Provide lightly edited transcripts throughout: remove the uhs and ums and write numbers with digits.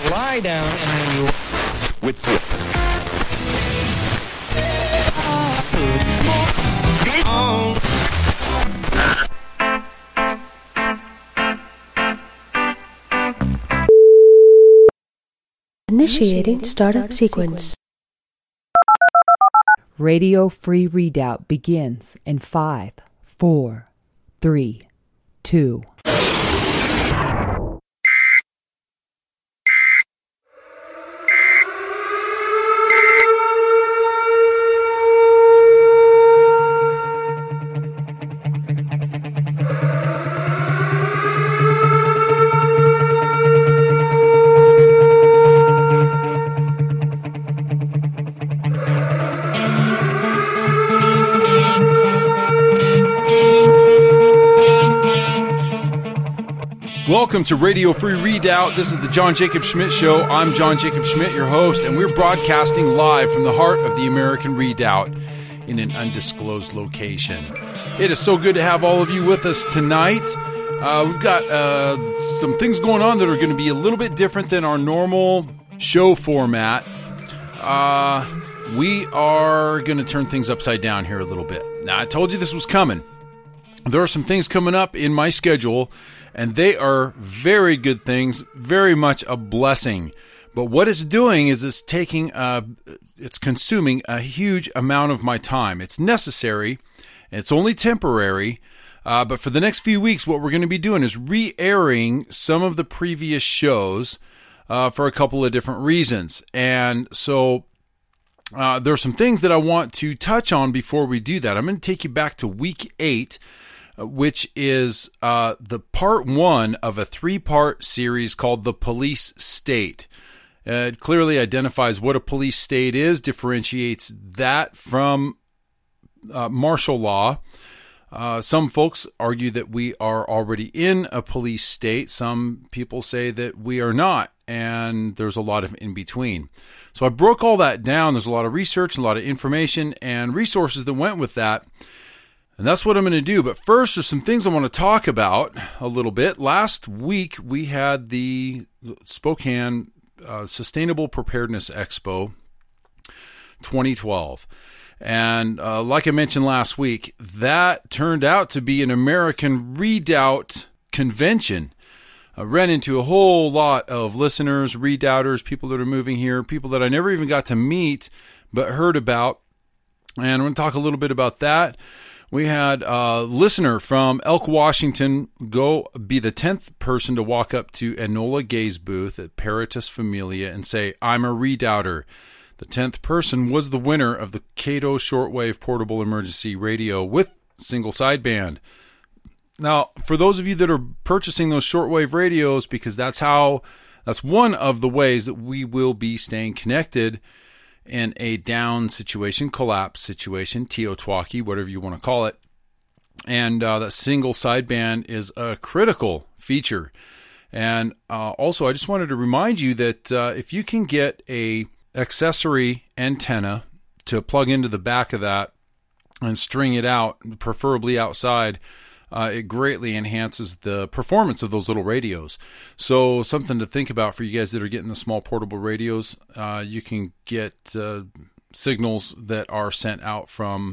lie down and then you with Initiating startup sequence. Radio Free Readout begins in 5, 4, 3, 2. Welcome to Radio Free Readout. This is the John Jacob Schmidt Show. I'm John Jacob Schmidt, your host, and we're broadcasting live from the heart of the American Redoubt in an undisclosed location. It is so good to have all of you with us tonight. We've got some things going on that are going to be a little bit different than our normal show format. We are going to turn things upside down here a little bit. Now, I told you this was coming. There are some things coming up in my schedule, and they are very good things, very much a blessing. But what it's doing is it's consuming a huge amount of my time. It's necessary, and it's only temporary. But for the next few weeks, what we're going to be doing is re-airing some of the previous shows for a couple of different reasons. And so there are some things that I want to touch on before we do that. I'm going to take you back to week 8, which is the part 1 of a 3-part series called The Police State. It clearly identifies what a police state is, differentiates that from martial law. Some folks argue that we are already in a police state. Some people say that we are not, and there's a lot of in between. So I broke all that down. There's a lot of research, a lot of information, and resources that went with that. And that's what I'm going to do. But first, there's some things I want to talk about a little bit. Last week, we had the Spokane Sustainable Preparedness Expo 2012. And like I mentioned last week, that turned out to be an American Redoubt convention. I ran into a whole lot of listeners, redoubters, people that are moving here, people that I never even got to meet but heard about. And I'm going to talk a little bit about that. We had a listener from Elk, Washington, go be the 10th person to walk up to Enola Gay's booth at Peritus Familia and say, "I'm a redoubter." The 10th person was the winner of the Cato Shortwave Portable Emergency Radio with single sideband. Now, for those of you that are purchasing those shortwave radios, because that's one of the ways that we will be staying connected in a down situation, collapse situation, TOTWAKI, whatever you want to call it. And that single sideband is a critical feature. And also, I just wanted to remind you that if you can get a accessory antenna to plug into the back of that and string it out, preferably outside, it greatly enhances the performance of those little radios. So something to think about for you guys that are getting the small portable radios. You can get signals that are sent out from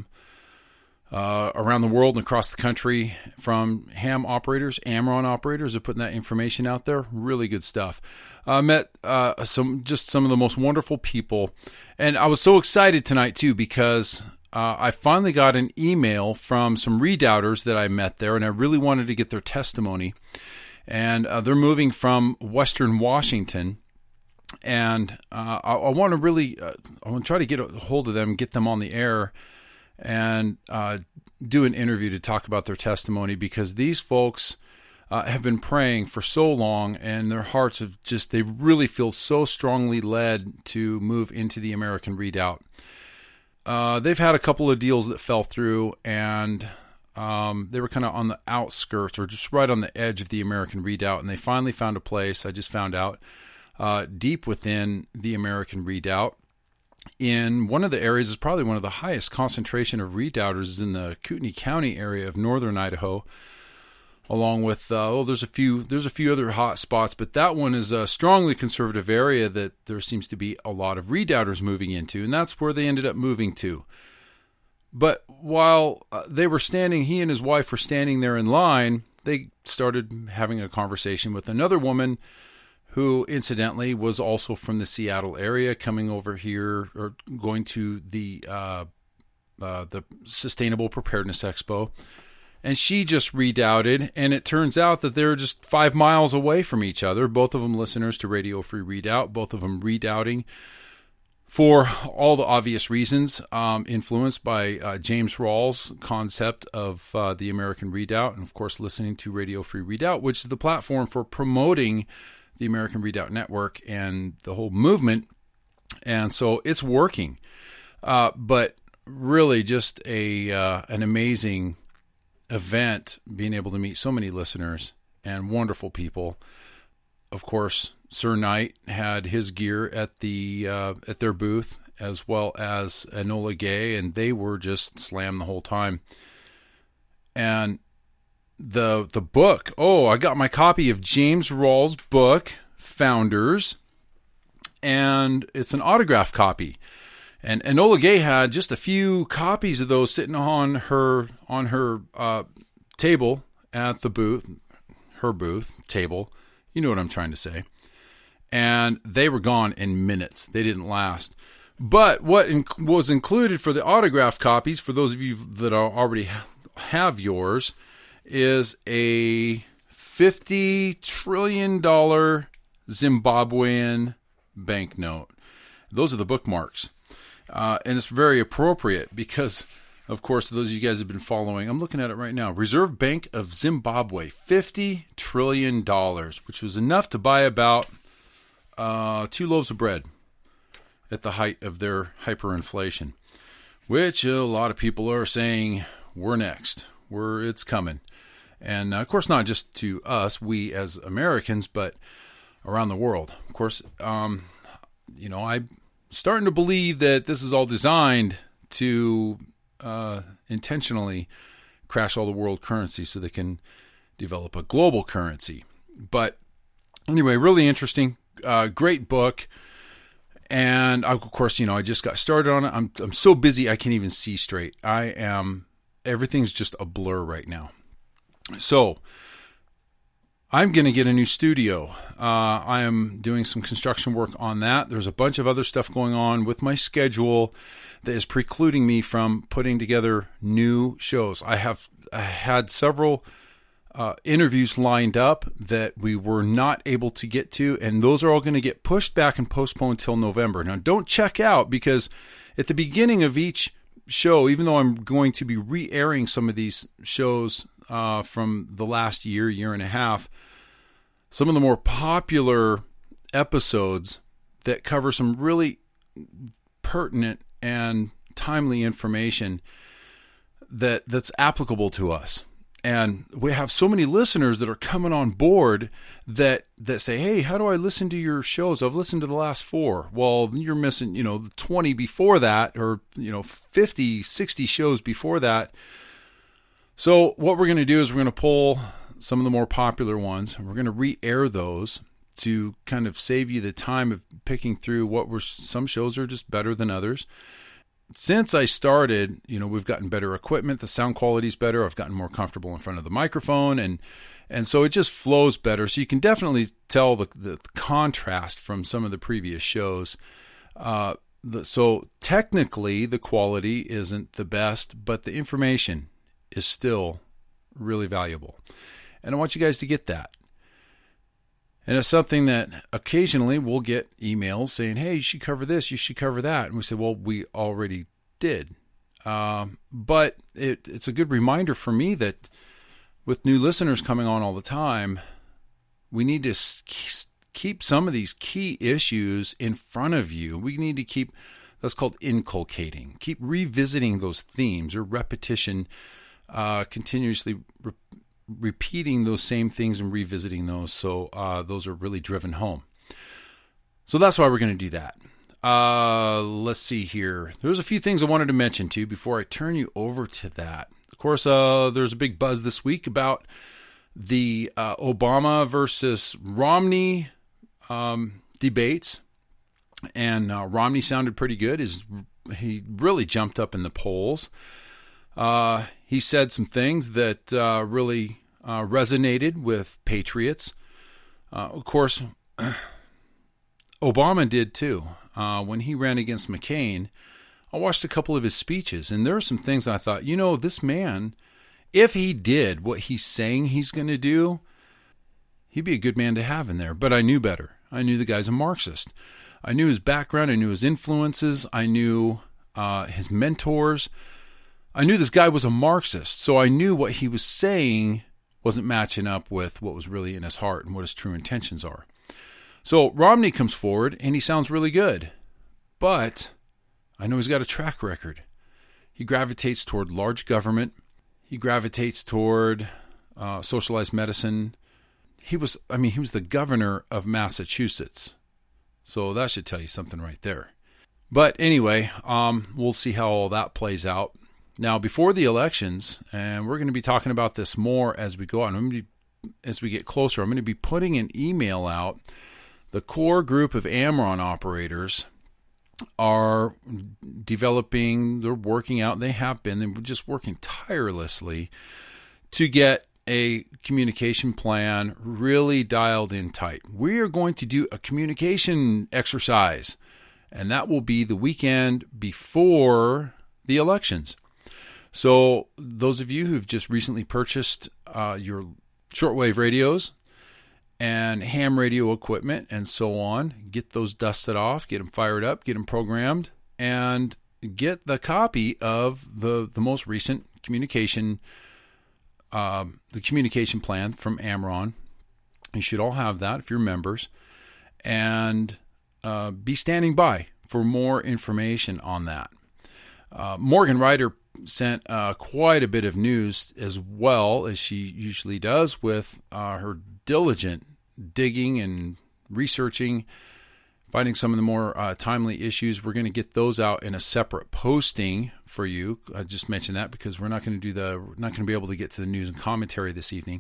around the world and across the country from ham operators, Amron operators are putting that information out there. Really good stuff. I met some of the most wonderful people, and I was so excited tonight too because I finally got an email from some redoubters that I met there, and I really wanted to get their testimony. And they're moving from Western Washington, and I want to try to get a hold of them, get them on the air, and do an interview to talk about their testimony, because these folks have been praying for so long, and their hearts they really feel so strongly led to move into the American Redoubt. They've had a couple of deals that fell through, and they were kind of on the outskirts or just right on the edge of the American Redoubt, and they finally found a place, I just found out, deep within the American Redoubt. In one of the areas is probably one of the highest concentration of redoubters is in the Kootenai County area of northern Idaho. along with there's a few other hot spots, but that one is a strongly conservative area that there seems to be a lot of redoubters moving into, and that's where they ended up moving to. But while they were standing, he and his wife were standing there in line, they started having a conversation with another woman who incidentally was also from the Seattle area, coming over here or going to the Sustainable Preparedness Expo. And she just redoubted, and it turns out that they're just 5 miles away from each other, both of them listeners to Radio Free Redoubt, both of them redoubting for all the obvious reasons, influenced by James Rawls' concept of the American Redoubt, and of course listening to Radio Free Redoubt, which is the platform for promoting the American Redoubt Network and the whole movement. And so it's working. But really just an amazing event, being able to meet so many listeners and wonderful people. Of course, Sir Knight had his gear at their booth, as well as Enola Gay, and they were just slammed the whole time. And the book, I got my copy of James Rawls' book, Founders, and it's an autograph copy. And Enola Gay had just a few copies of those sitting on her table at the booth, her booth table. You know what I'm trying to say. And they were gone in minutes. They didn't last. But what was included for the autograph copies, for those of you that already have yours, is a $50 trillion Zimbabwean banknote. Those are the bookmarks. And it's very appropriate because, of course, those of you guys have been following, I'm looking at it right now. Reserve Bank of Zimbabwe, $50 trillion, which was enough to buy about 2 loaves of bread at the height of their hyperinflation, which a lot of people are saying we're next. It's coming. And, of course, not just to us, we as Americans, but around the world. Of course, I'm starting to believe that this is all designed to intentionally crash all the world currencies so they can develop a global currency. But anyway, really interesting, great book. And of course, I just got started on it. I'm so busy I can't even see straight. Everything's just a blur right now. So I'm going to get a new studio. I am doing some construction work on that. There's a bunch of other stuff going on with my schedule that is precluding me from putting together new shows. I had several interviews lined up that we were not able to get to, and those are all going to get pushed back and postponed till November. Now, don't check out, because at the beginning of each show, even though I'm going to be re-airing some of these shows from the last year and a half, some of the more popular episodes that cover some really pertinent and timely information that's applicable to us. And we have so many listeners that are coming on board that say, hey, how do I listen to your shows? I've listened to the last 4. Well, you're missing, the 20 before that, or, 50, 60 shows before that. So what we're going to do is we're going to pull some of the more popular ones, and we're going to re-air those to kind of save you the time of picking through some shows are just better than others. Since I started, we've gotten better equipment. The sound quality's better. I've gotten more comfortable in front of the microphone, and so it just flows better. So you can definitely tell the contrast from some of the previous shows. So technically, the quality isn't the best, but the information is still really valuable. And I want you guys to get that. And it's something that occasionally we'll get emails saying, hey, you should cover this, you should cover that. And we say, well, we already did. But it's a good reminder for me that with new listeners coming on all the time, we need to keep some of these key issues in front of you. We need to keep, that's called inculcating. Keep revisiting those themes, or repetition, continuously repeating those same things and revisiting those, so those are really driven home. So that's why we're going to do that. Let's see here. There's a few things I wanted to mention to you before I turn you over to that. Of course, there's a big buzz this week about the Obama versus Romney debates, and Romney sounded pretty good. He really jumped up in the polls. He said some things that really resonated with patriots. Of course, Obama did too. When he ran against McCain, I watched a couple of his speeches, and there were some things I thought, this man, if he did what he's saying he's going to do, he'd be a good man to have in there. But I knew better. I knew the guy's a Marxist. I knew his background. I knew his influences. I knew his mentors. I knew this guy was a Marxist, so I knew what he was saying wasn't matching up with what was really in his heart and what his true intentions are. So Romney comes forward, and he sounds really good. But I know he's got a track record. He gravitates toward large government. He gravitates toward socialized medicine. He was the governor of Massachusetts. So that should tell you something right there. But anyway, we'll see how all that plays out. Now, before the elections, and we're going to be talking about this more as we go on, as we get closer, I'm going to be putting an email out. The core group of Amron operators are developing, they're working out, they're just working tirelessly to get a communication plan really dialed in tight. We are going to do a communication exercise, and that will be the weekend before the elections. So those of you who've just recently purchased your shortwave radios and ham radio equipment and so on, get those dusted off, get them fired up, get them programmed, and get the copy of the most recent communication, the communication plan from Amron. You should all have that if you're members, and be standing by for more information on that. Morgan Ryder sent quite a bit of news, as well as she usually does, with her diligent digging and researching, finding some of the more timely issues. We're going to get those out in a separate posting for you. I just mentioned that because we're not going to be able to get to the news and commentary this evening.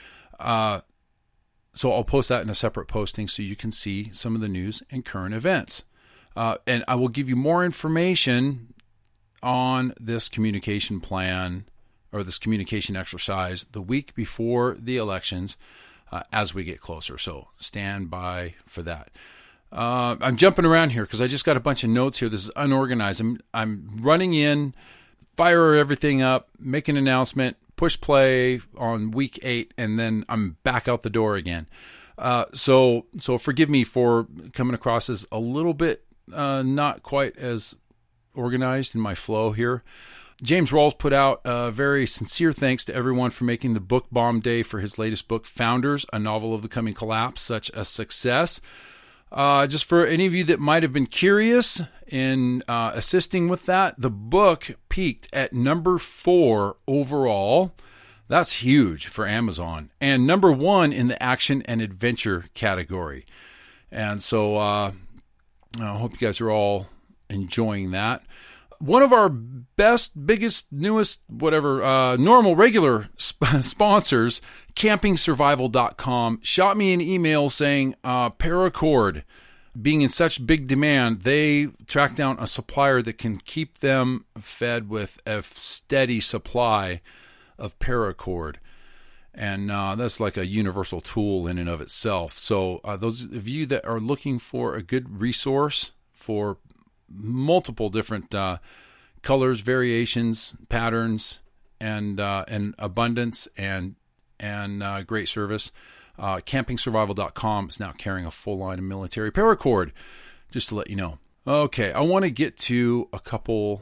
So I'll post that in a separate posting so you can see some of the news and current events. And I will give you more information on this communication plan or this communication exercise the week before the elections as we get closer. So stand by for that. I'm jumping around here because I just got a bunch of notes here. This is unorganized. I'm running in, fire everything up, make an announcement, push play on week 8, and then I'm back out the door again. So forgive me for coming across as a little bit not quite as organized in my flow here. James Rawls put out a very sincere thanks to everyone for making the Book Bomb Day for his latest book, Founders, A Novel of the Coming Collapse, such a success. Just for any of you that might have been curious in assisting with that, the book peaked at number 4 overall. That's huge for Amazon. And number 1 in the action and adventure category. And so I hope you guys are all enjoying that. One of our best, biggest, newest, normal, regular sponsors, CampingSurvival.com, shot me an email saying paracord being in such big demand, they tracked down a supplier that can keep them fed with a steady supply of paracord. And that's like a universal tool in and of itself. So those of you that are looking for a good resource for multiple different colors, variations, patterns, and abundance, and great service. CampingSurvival.com is now carrying a full line of military paracord, just to let you know. Okay, I want to get to a couple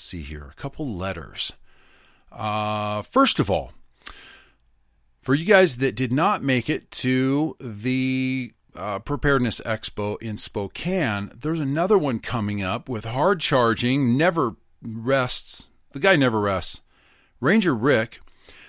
letters. First of all, for you guys that did not make it to the Preparedness Expo in Spokane, there's another one coming up with hard charging, never rests. The guy never rests. Ranger Rick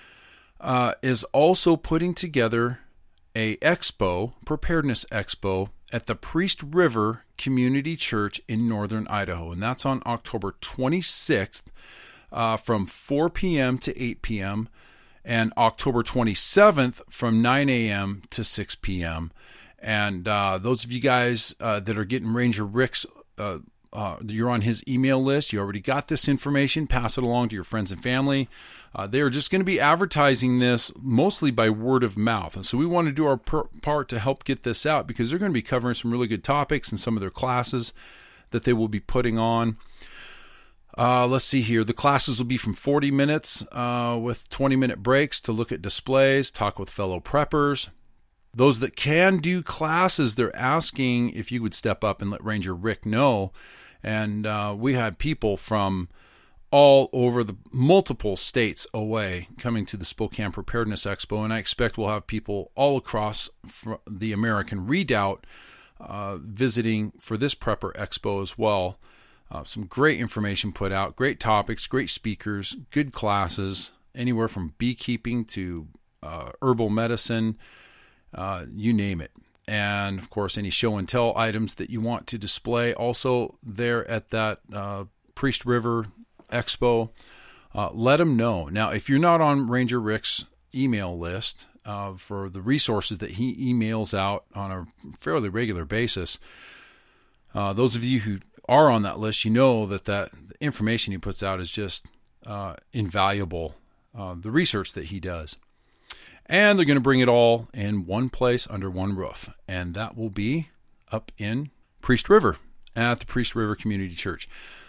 is also putting together a expo, Preparedness Expo, at the Priest River Community Church in northern Idaho, and that's on October 26th from 4 p.m. to 8 p.m. and October 27th from 9 a.m. to 6 p.m. And those of you guys that are getting Ranger Rick's, you're on his email list. You already got this information. Pass it along to your friends and family. They are just going to be advertising this mostly by word of mouth. And so we want to do our part to help get this out, because they're going to be covering some really good topics in some of their classes that they will be putting on. Let's see here. The classes will be from 40 minutes with 20-minute breaks to look at displays, talk with fellow preppers. Those that can do classes, they're asking if you would step up and let Ranger Rick know. And we had people from all over the multiple states away coming to the Spokane Preparedness Expo, and I expect we'll have people all across the American Redoubt visiting for this Prepper Expo as well. Some great information put out, great topics, great speakers, good classes, anywhere from beekeeping to herbal medicine, you name it. And, of course, any show and tell items that you want to display also there at that Priest River Expo. Let them know. Now, if you're not on Ranger Rick's email list for the resources that he emails out on a fairly regular basis, those of you who are on that list, you know that the information he puts out is just invaluable, the research that he does. And they're going to bring it all in one place under one roof, and that will be up in Priest River at the Priest River Community Church.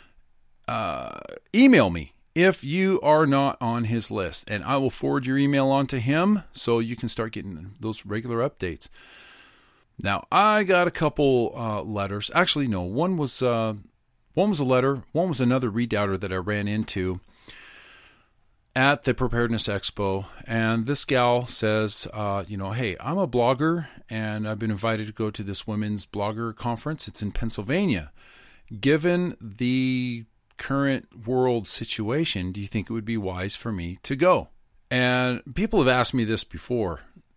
Email me if you are not on his list, and I will forward your email on to him so you can start getting those regular updates. Now, I got a couple letters. Actually, no, one was a letter. One was another redoubter that I ran into at the Preparedness Expo. And this gal says, hey, I'm a blogger, and I've been invited to go to this women's blogger conference. It's in Pennsylvania. Given the current world situation, do you think it would be wise for me to go? And people have asked me this before.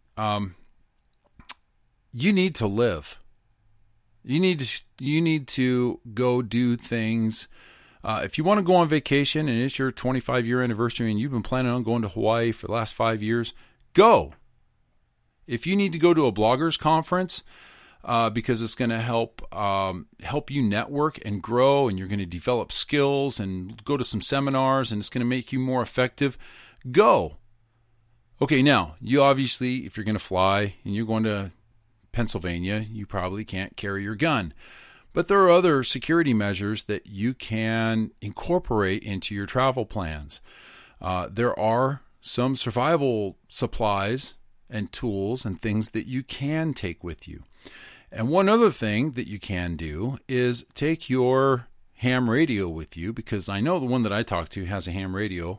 You need to live. You need to go do things. If you want to go on vacation and it's your 25-year anniversary and you've been planning on going to Hawaii for the last 5 years, go. If you need to go to a bloggers conference because it's going to help you network and grow, and you're going to develop skills and go to some seminars, and it's going to make you more effective, go. Okay, now, you obviously, if you're going to fly and you're going to Pennsylvania, you probably can't carry your gun. But there are other security measures that you can incorporate into your travel plans. There are some survival supplies and tools and things that you can take with you. And one other thing that you can do is take your ham radio with you, because I know the one that I talked to has a ham radio,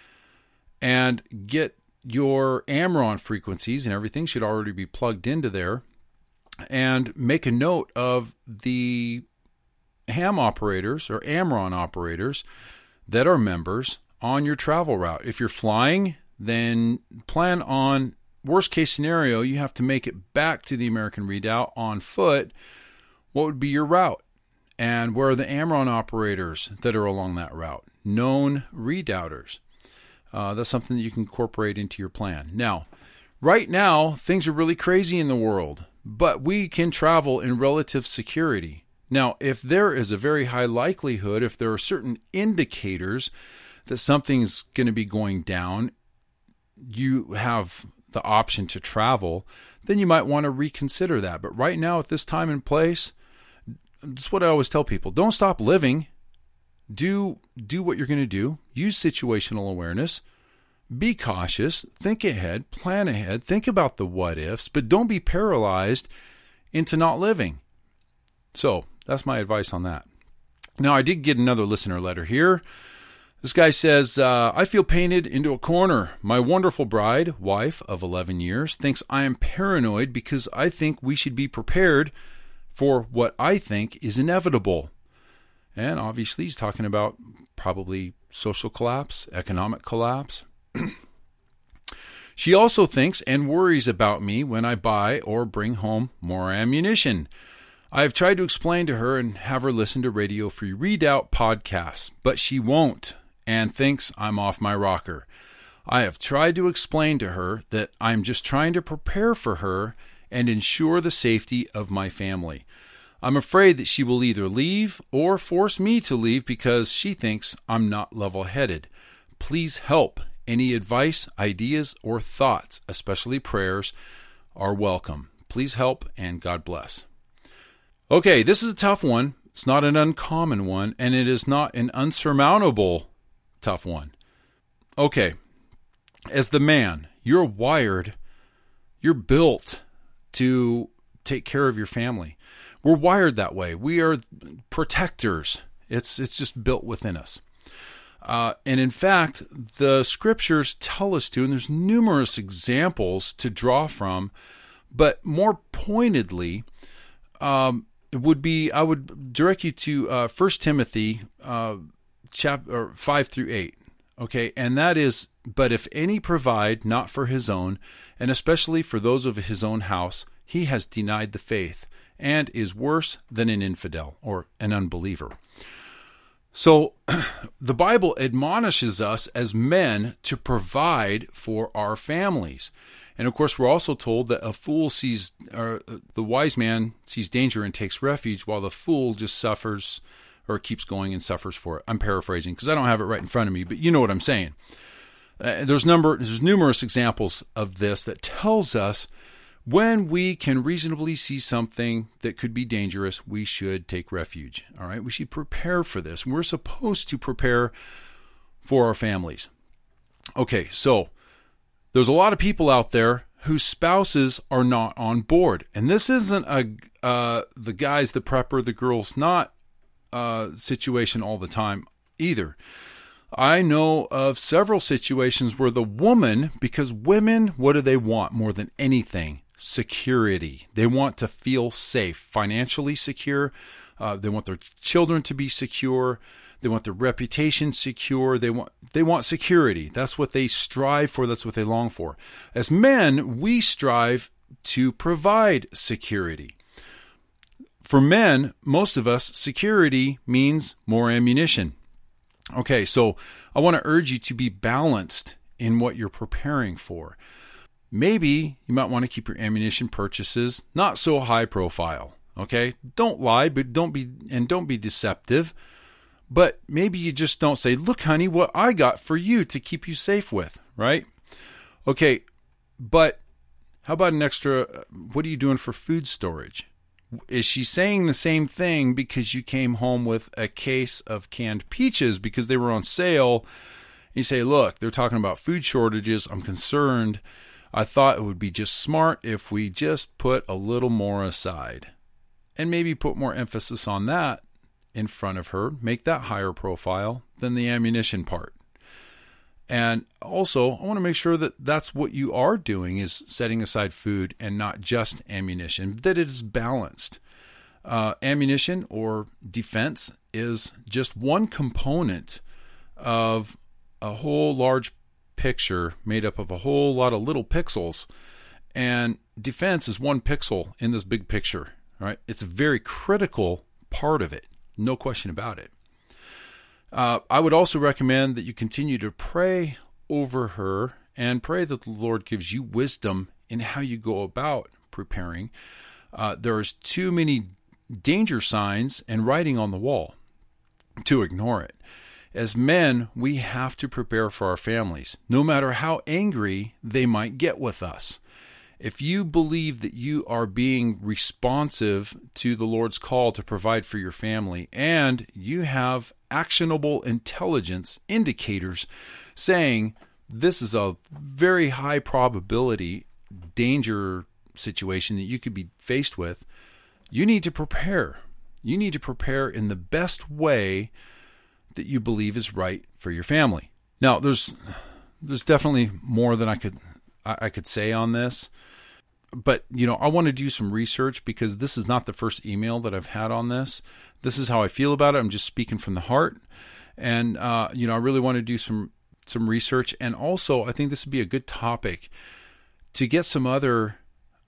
and get your AMRON frequencies, and everything should already be plugged into there. And make a note of the ham operators or AMRON operators that are members on your travel route. If you're flying, then plan on, worst case scenario, you have to make it back to the American Redoubt on foot. What would be your route? And where are the AMRON operators that are along that route? Known redoubters. That's something that you can incorporate into your plan. Now, right now, things are really crazy in the world, but we can travel in relative security. Now, if there is a very high likelihood, if there are certain indicators that something's going to be going down, you have the option to travel, then you might want to reconsider that. But right now, at this time and place, that's what I always tell people. Don't stop living. Do what you're going to do. Use situational awareness. Be cautious, think ahead, plan ahead, think about the what ifs, but don't be paralyzed into not living. So that's my advice on that. Now, I did get another listener letter here. This guy says, I feel painted into a corner. My wonderful bride, wife of 11 years, thinks I am paranoid because I think we should be prepared for what I think is inevitable. And obviously he's talking about probably social collapse, economic collapse. She also thinks and worries about me when I buy or bring home more ammunition. I have tried to explain to her and have her listen to Radio Free Redoubt podcasts, but she won't and thinks I'm off my rocker. I have tried to explain to her that I'm just trying to prepare for her and ensure the safety of my family. I'm afraid that she will either leave or force me to leave because she thinks I'm not level-headed. Please help. Any advice, ideas, or thoughts, especially prayers, are welcome. Please help, and God bless. Okay, this is a tough one. It's not an uncommon one, and it is not an unsurmountable tough one. Okay, as the man, you're wired, you're built to take care of your family. We're wired that way. We are protectors. It's just built within us. And in fact, the scriptures tell us to, and there's numerous examples to draw from, but more pointedly, it would be, I would direct you to 1 Timothy chapter 5 through 8. Okay, and that is, but if any provide not for his own, and especially for those of his own house, he has denied the faith, and is worse than an infidel or an unbeliever. So the Bible admonishes us as men to provide for our families. And of course, we're also told that the wise man sees danger and takes refuge, while the fool just suffers or keeps going and suffers for it. I'm paraphrasing because I don't have it right in front of me, but you know what I'm saying. There's numerous examples of this that tells us when we can reasonably see something that could be dangerous, we should take refuge. All right, we should prepare for this. We're supposed to prepare for our families. Okay, so there's a lot of people out there whose spouses are not on board, and this isn't the guy's the prepper, the girl's not situation all the time either. I know of several situations where the woman, because women, what do they want more than anything? Security. They want to feel safe, financially secure. They want their children to be secure. They want their reputation secure. They want security. That's what they strive for. That's what they long for. As men, we strive to provide security. For men, most of us, security means more ammunition. Okay, so I want to urge you to be balanced in what you're preparing for. Maybe you might want to keep your ammunition purchases not so high profile. Okay, don't lie, but don't be deceptive. But maybe you just don't say, "Look, honey, what I got for you to keep you safe with." Right? Okay, but how about an extra? What are you doing for food storage? Is she saying the same thing because you came home with a case of canned peaches because they were on sale? You say, "Look, they're talking about food shortages. I'm concerned. I thought it would be just smart if we just put a little more aside." And maybe put more emphasis on that in front of her, make that higher profile than the ammunition part. And also, I want to make sure that that's what you are doing, is setting aside food and not just ammunition, that it is balanced. Ammunition or defense is just one component of a whole large picture made up of a whole lot of little pixels. And defense is one pixel in this big picture. Right? It's a very critical part of it. No question about it. I would also recommend that you continue to pray over her and pray that the Lord gives you wisdom in how you go about preparing. There's too many danger signs and writing on the wall to ignore it. As men, we have to prepare for our families, no matter how angry they might get with us. If you believe that you are being responsive to the Lord's call to provide for your family, and you have actionable intelligence indicators saying this is a very high probability danger situation that you could be faced with, you need to prepare. You need to prepare in the best way that you believe is right for your family. Now, there's definitely more than I could say on this. But, I want to do some research because this is not the first email that I've had on this. This is how I feel about it. I'm just speaking from the heart. And, I really want to do some research. And also, I think this would be a good topic to get some other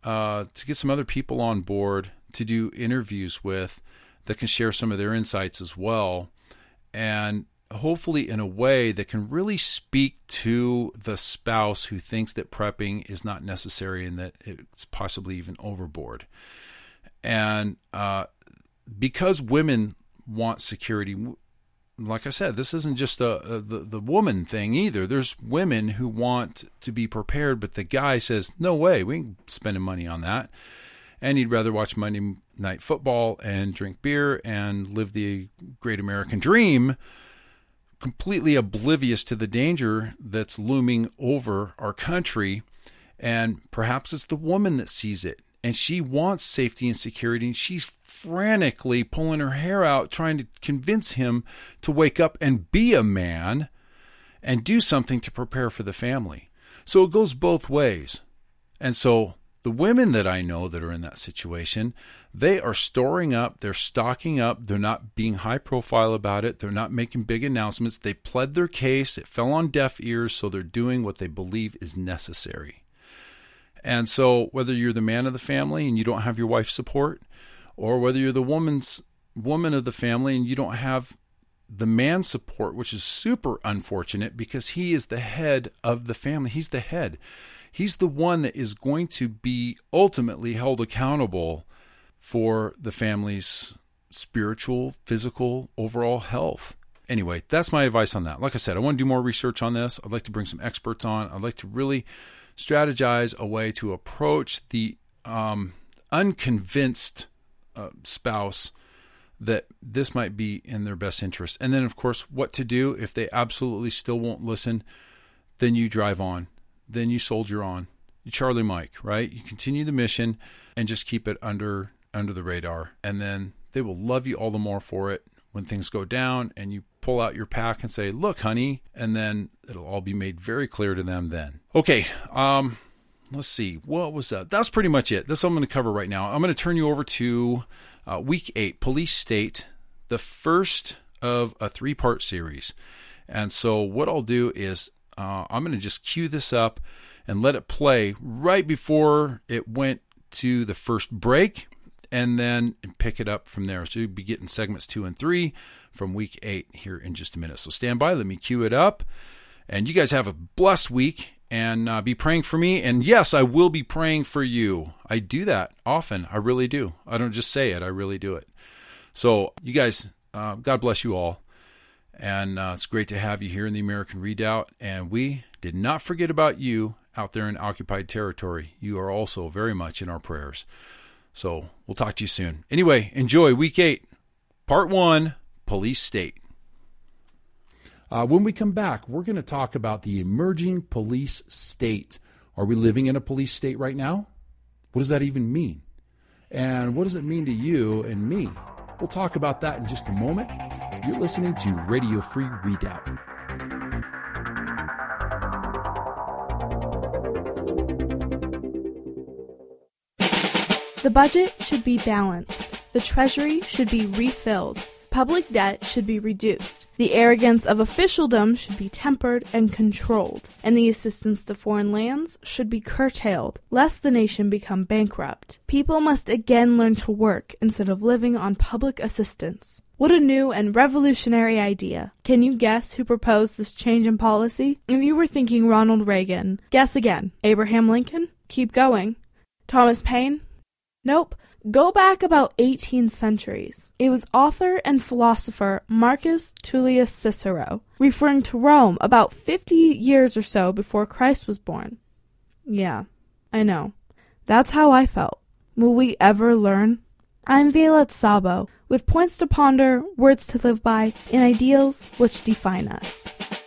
people on board to do interviews with that can share some of their insights as well. And hopefully in a way that can really speak to the spouse who thinks that prepping is not necessary and that it's possibly even overboard. And because women want security, like I said, this isn't just the woman thing either. There's women who want to be prepared, but the guy says, no way, we ain't spending money on that. And he'd rather watch Monday Night Football and drink beer and live the great American dream, completely oblivious to the danger that's looming over our country. And perhaps it's the woman that sees it, and she wants safety and security, and she's frantically pulling her hair out trying to convince him to wake up and be a man and do something to prepare for the family. So it goes both ways. And so the women that I know that are in that situation, they are storing up, they're stocking up, they're not being high profile about it, they're not making big announcements, they pled their case, it fell on deaf ears, so they're doing what they believe is necessary. And so whether you're the man of the family and you don't have your wife's support, or whether you're the woman of the family and you don't have the man's support, which is super unfortunate because he is the head of the family. He's the head. He's the one that is going to be ultimately held accountable for the family's spiritual, physical, overall health. Anyway, that's my advice on that. Like I said, I want to do more research on this. I'd like to bring some experts on. I'd like to really strategize a way to approach the unconvinced spouse that this might be in their best interest. And then, of course, what to do if they absolutely still won't listen. Then you drive on. Then you soldier on. You Charlie Mike, right? You continue the mission and just keep it under the radar. And then they will love you all the more for it when things go down and you pull out your pack and say, look, honey, and then it'll all be made very clear to them then. Okay, let's see. What was that? That's pretty much it. That's what I'm going to cover right now. I'm going to turn you over to Week 8, Police State, the first of a 3-part series. And so what I'll do is I'm going to just cue this up and let it play right before it went to the first break, and then pick it up from there. So you'll be getting segments 2 and 3 from Week 8 here in just a minute. So stand by. Let me cue it up. And you guys have a blessed week. And be praying for me. And yes, I will be praying for you. I do that often. I really do. I don't just say it. I really do it. So you guys, God bless you all. And it's great to have you here in the American Redoubt. And we did not forget about you out there in occupied territory. You are also very much in our prayers. So we'll talk to you soon. Anyway, enjoy Week 8, Part 1, Police State. When we come back, we're going to talk about the emerging police state. Are we living in a police state right now? What does that even mean? And what does it mean to you and me? We'll talk about that in just a moment. You're listening to Radio Free Redoubt. The budget should be balanced. The treasury should be refilled. Public debt should be reduced. The arrogance of officialdom should be tempered and controlled, and the assistance to foreign lands should be curtailed, lest the nation become bankrupt. People must again learn to work instead of living on public assistance. What a new and revolutionary idea. Can you guess who proposed this change in policy? If you were thinking Ronald Reagan, guess again. Abraham Lincoln? Keep going. Thomas Paine? Nope. Go back about 18 centuries. It was author and philosopher Marcus Tullius Cicero, referring to Rome about 50 years or so before Christ was born. Yeah, I know. That's how I felt. Will we ever learn? I'm Violet Sabo, with points to ponder, words to live by, and ideals which define us.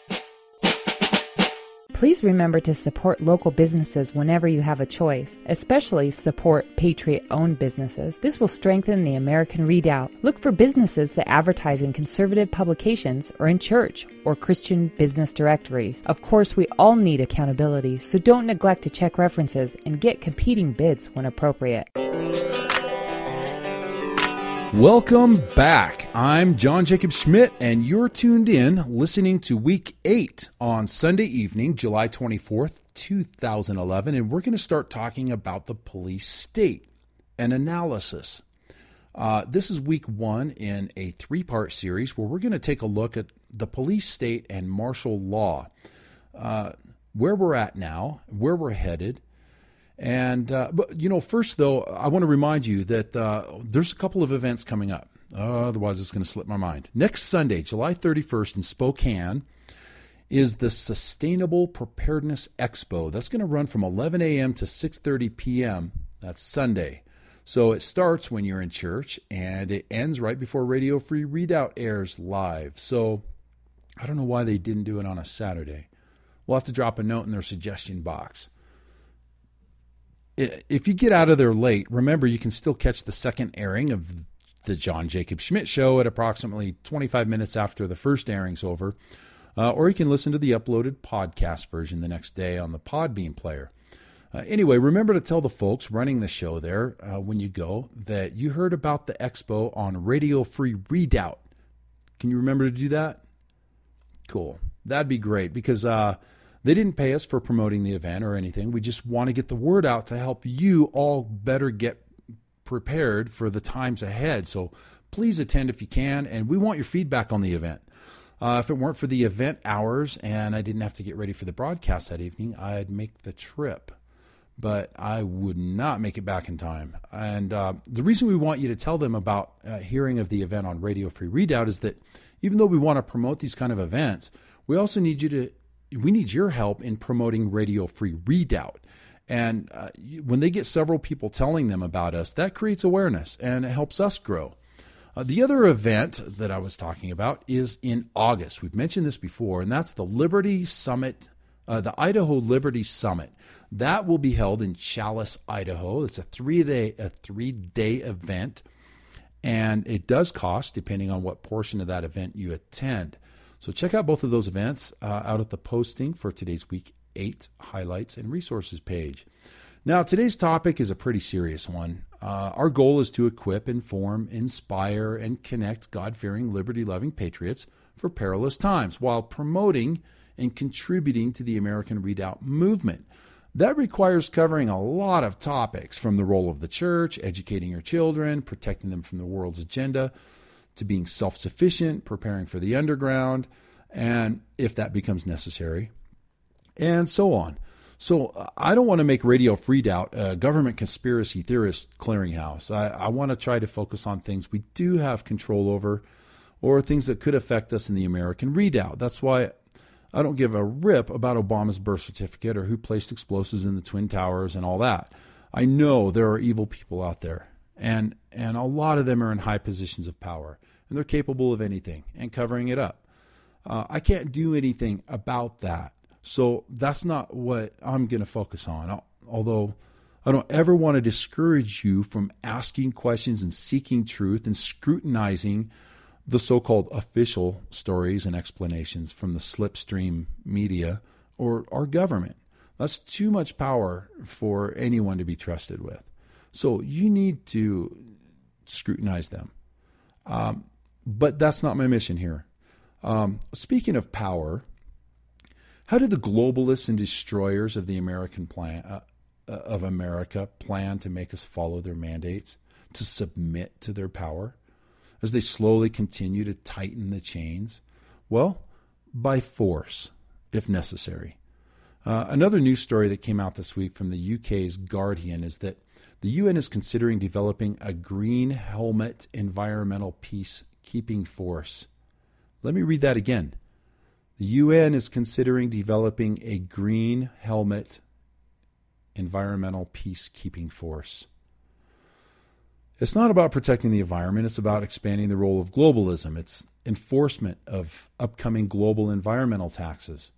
Please remember to support local businesses whenever you have a choice, especially support Patriot-owned businesses. This will strengthen the American Redoubt. Look for businesses that advertise in conservative publications or in church or Christian business directories. Of course, we all need accountability, so don't neglect to check references and get competing bids when appropriate. Welcome back. I'm John Jacob Schmidt, and you're tuned in listening to Week 8 on Sunday evening, July 24th, 2011, and we're going to start talking about the police state, an analysis. This is Week 1 in a 3-part series where we're going to take a look at the police state and martial law, where we're at now, where we're headed. And, but first, though, I want to remind you that there's a couple of events coming up. Otherwise, it's going to slip my mind. Next Sunday, July 31st in Spokane, is the Sustainable Preparedness Expo. That's going to run from 11 a.m. to 6:30 p.m. That's Sunday. So it starts when you're in church, and it ends right before Radio Free Readout airs live. So I don't know why they didn't do it on a Saturday. We'll have to drop a note in their suggestion box. If you get out of there late, remember you can still catch the second airing of the John Jacob Schmidt Show at approximately 25 minutes after the first airing's over, or you can listen to the uploaded podcast version the next day on the Podbean player. Anyway, remember to tell the folks running the show there when you go that you heard about the expo on Radio Free Readout. Can you remember to do that? Cool. That'd be great because they didn't pay us for promoting the event or anything. We just want to get the word out to help you all better get prepared for the times ahead. So please attend if you can, and we want your feedback on the event. If it weren't for the event hours and I didn't have to get ready for the broadcast that evening, I'd make the trip. But I would not make it back in time. And the reason we want you to tell them about hearing of the event on Radio Free Readout is that even though we want to promote these kind of events, we also need your help in promoting Radio Free Readout. And when they get several people telling them about us, that creates awareness and it helps us grow. The other event that I was talking about is in August. We've mentioned this before, and that's the Liberty Summit, the Idaho Liberty Summit. That will be held in Challis, Idaho. It's a three-day event, and it does cost depending on what portion of that event you attend. So check out both of those events out at the posting for today's Week 8 highlights and resources page. Now, today's topic is a pretty serious one. Our goal is to equip, inform, inspire, and connect God-fearing, liberty-loving patriots for perilous times while promoting and contributing to the American Readout movement. That requires covering a lot of topics, from the role of the church, educating your children, protecting them from the world's agenda, to being self-sufficient, preparing for the underground, and if that becomes necessary, and so on. So I don't want to make Radio Free Readout a government conspiracy theorist clearinghouse. I want to try to focus on things we do have control over or things that could affect us in the American Readout. That's why I don't give a rip about Obama's birth certificate or who placed explosives in the Twin Towers and all that. I know there are evil people out there, and a lot of them are in high positions of power, and they're capable of anything and covering it up. I can't do anything about that. So that's not what I'm going to focus on, although I don't ever want to discourage you from asking questions and seeking truth and scrutinizing the so-called official stories and explanations from the slipstream media or our government. That's too much power for anyone to be trusted with. So you need to scrutinize them. But that's not my mission here. Speaking of power, how did the globalists and destroyers of the American plan of America plan to make us follow their mandates, to submit to their power, as they slowly continue to tighten the chains? Well, by force, if necessary. Another news story that came out this week from the UK's Guardian is that the UN is considering developing a green helmet environmental peacekeeping force. Let me read that again. The UN is considering developing a green helmet environmental peacekeeping force. It's not about protecting the environment. It's about expanding the role of globalism. It's enforcement of upcoming global environmental taxes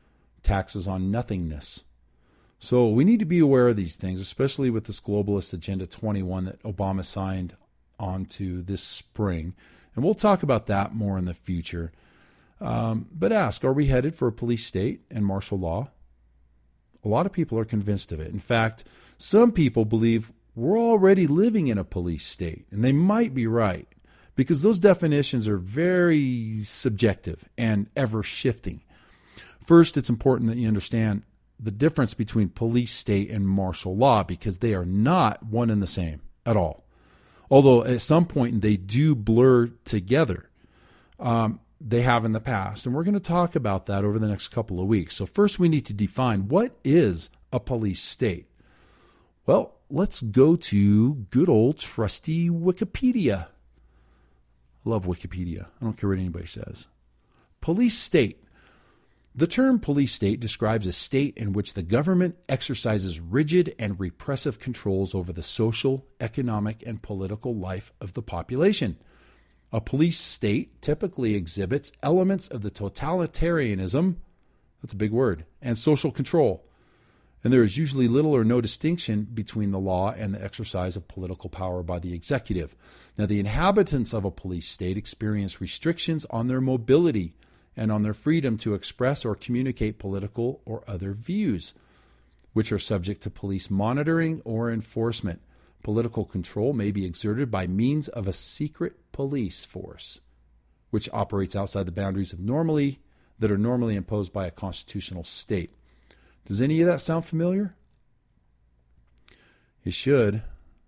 on nothingness. So we need to be aware of these things, especially with this globalist Agenda 21 that Obama signed onto this spring. And we'll talk about that more in the future. But ask, are we headed for a police state and martial law? A lot of people are convinced of it. In fact, some people believe we're already living in a police state, and they might be right, because those definitions are very subjective and ever-shifting. First, it's important that you understand the difference between police state and martial law, because they are not one and the same at all. Although at some point they do blur together. they have in the past. And we're going to talk about that over the next couple of weeks. So first we need to define, what is a police state? Well, let's go to good old trusty Wikipedia. I love Wikipedia. I don't care what anybody says. Police state. The term police state describes a state in which the government exercises rigid and repressive controls over the social, economic, and political life of the population. A police state typically exhibits elements of the totalitarianism, that's a big word, and social control. And there is usually little or no distinction between the law and the exercise of political power by the executive. Now, the inhabitants of a police state experience restrictions on their mobility and on their freedom to express or communicate political or other views, which are subject to police monitoring or enforcement. Political control may be exerted by means of a secret police force, which operates outside the boundaries of that are normally imposed by a constitutional state. Does any of that sound familiar? It should.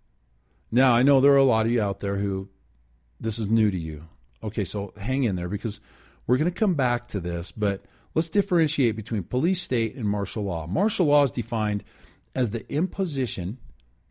Now, I know there are a lot of you out there who this is new to you. Okay, so hang in there, because we're going to come back to this, but let's differentiate between police state and martial law. Martial law is defined as the imposing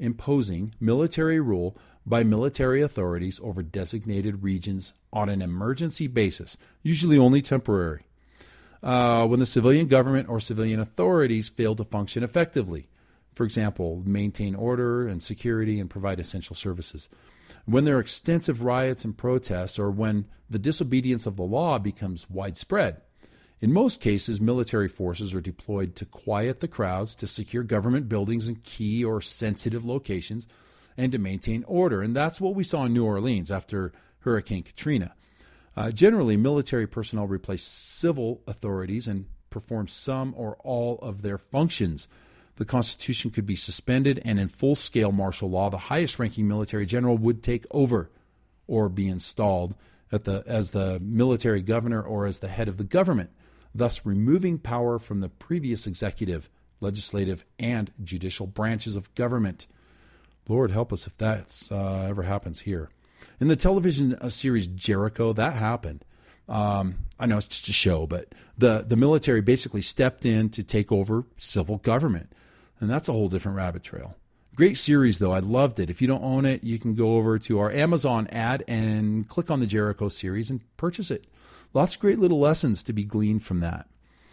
military rule by military authorities over designated regions on an emergency basis, usually only temporary, when the civilian government or civilian authorities fail to function effectively. For example, maintain order and security and provide essential services. When there are extensive riots and protests, or when the disobedience of the law becomes widespread. In most cases, military forces are deployed to quiet the crowds, to secure government buildings and key or sensitive locations, and to maintain order. And that's what we saw in New Orleans after Hurricane Katrina. Generally, military personnel replace civil authorities and perform some or all of their functions. The Constitution could be suspended, and in full-scale martial law, the highest-ranking military general would take over or be installed as the military governor or as the head of the government, thus removing power from the previous executive, legislative, and judicial branches of government. Lord help us if that ever happens here. In the television series Jericho, that happened. I know it's just a show, but the military basically stepped in to take over civil government. And that's a whole different rabbit trail. Great series, though. I loved it. If you don't own it, you can go over to our Amazon ad and click on the Jericho series and purchase it. Lots of great little lessons to be gleaned from that.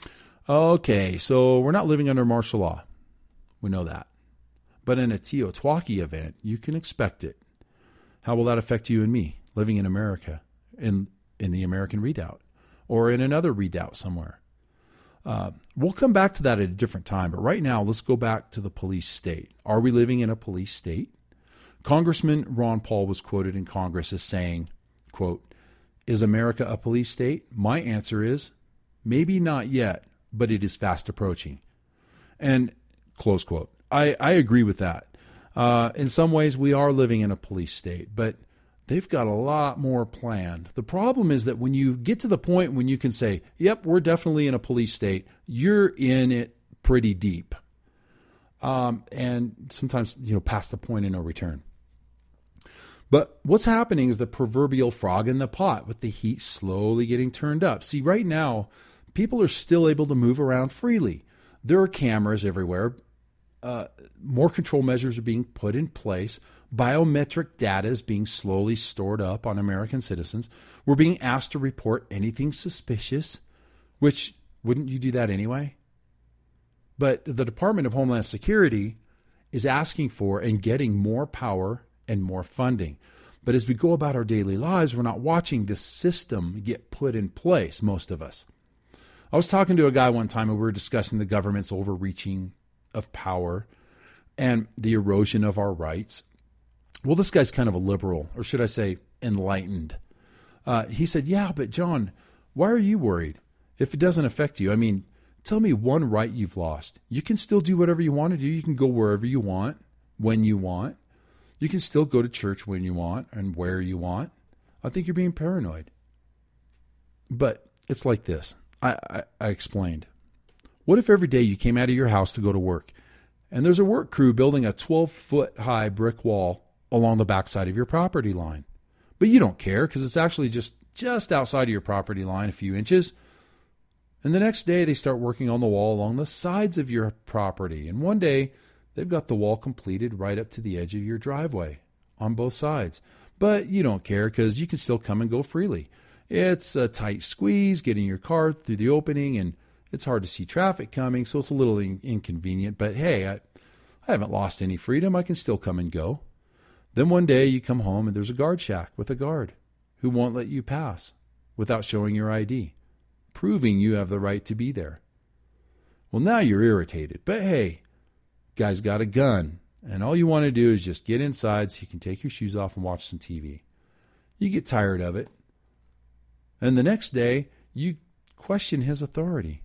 Okay, so we're not living under martial law. We know that. But in a Teotihuacan event, you can expect it. How will that affect you and me living in America, in the American Redoubt, or in another redoubt somewhere? We'll come back to that at a different time, but right now let's go back to the police state. Are we living in a police state? Congressman Ron Paul was quoted in Congress as saying, quote, "Is America a police state? My answer is, maybe not yet, but it is fast approaching." And close quote. I agree with that. In some ways, we are living in a police state, but they've got a lot more planned. The problem is that when you get to the point when you can say, yep, we're definitely in a police state, you're in it pretty deep. And sometimes, past the point of no return. But what's happening is the proverbial frog in the pot, with the heat slowly getting turned up. See, right now, people are still able to move around freely. There are cameras everywhere. More control measures are being put in place. Biometric data is being slowly stored up on American citizens. We're being asked to report anything suspicious, which, wouldn't you do that anyway? But the Department of Homeland Security is asking for and getting more power and more funding. But as we go about our daily lives, we're not watching this system get put in place, most of us. I was talking to a guy one time and we were discussing the government's overreaching of power and the erosion of our rights. Well, this guy's kind of a liberal, or should I say enlightened. He said, yeah, but John, why are you worried if it doesn't affect you? I mean, tell me one right you've lost. You can still do whatever you want to do. You can go wherever you want, when you want. You can still go to church when you want and where you want. I think you're being paranoid. But it's like this. I explained. What if every day you came out of your house to go to work and there's a work crew building a 12-foot high brick wall along the backside of your property line? But you don't care because it's actually just just outside of your property line a few inches. And the next day, they start working on the wall along the sides of your property. And one day, they've got the wall completed right up to the edge of your driveway on both sides. But you don't care because you can still come and go freely. It's a tight squeeze getting your car through the opening, and it's hard to see traffic coming, so it's a little inconvenient. But hey, I haven't lost any freedom. I can still come and go. Then one day you come home and there's a guard shack with a guard who won't let you pass without showing your ID, proving you have the right to be there. Well, now you're irritated. But hey, guy's got a gun, and all you want to do is just get inside so you can take your shoes off and watch some TV. You get tired of it. And the next day, you question his authority.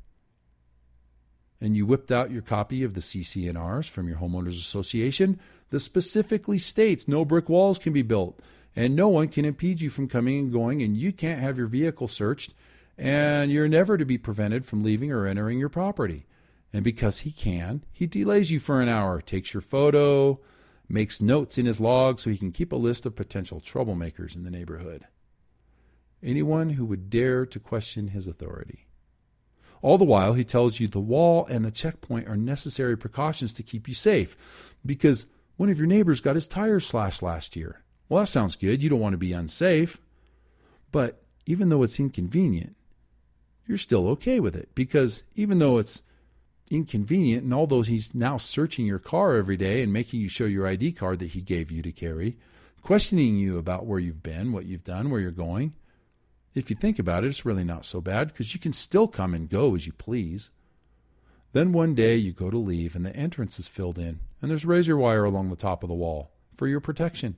And you whipped out your copy of the CC&Rs from your homeowners association that specifically states no brick walls can be built and no one can impede you from coming and going, and you can't have your vehicle searched, and you're never to be prevented from leaving or entering your property. And because he can, he delays you for an hour, takes your photo, makes notes in his log so he can keep a list of potential troublemakers in the neighborhood. Anyone who would dare to question his authority. All the while, he tells you the wall and the checkpoint are necessary precautions to keep you safe because one of your neighbors got his tires slashed last year. Well, that sounds good. You don't want to be unsafe. But even though it's inconvenient, you're still okay with it because even though it's inconvenient, and although he's now searching your car every day and making you show your ID card that he gave you to carry, questioning you about where you've been, what you've done, where you're going, if you think about it, it's really not so bad because you can still come and go as you please. Then one day you go to leave and the entrance is filled in and there's razor wire along the top of the wall for your protection.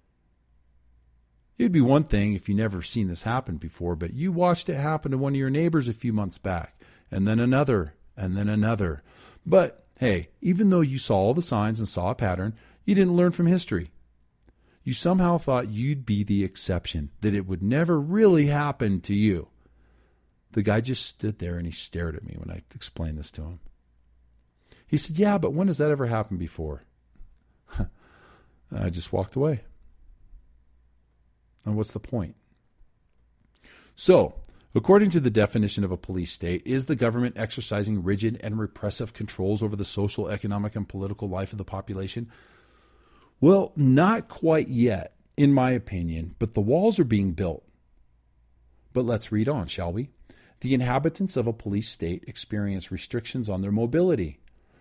It'd be one thing if you never seen this happen before, but you watched it happen to one of your neighbors a few months back, and then another, and then another. But hey, even though you saw all the signs and saw a pattern, you didn't learn from history. You somehow thought you'd be the exception, that it would never really happen to you. The guy just stood there and he stared at me when I explained this to him. He said, yeah, but when has that ever happened before? I just walked away. And what's the point? So, according to the definition of a police state, is the government exercising rigid and repressive controls over the social, economic, and political life of the population? Well, not quite yet, in my opinion, but the walls are being built. But let's read on, shall we? The inhabitants of a police state experience restrictions on their mobility.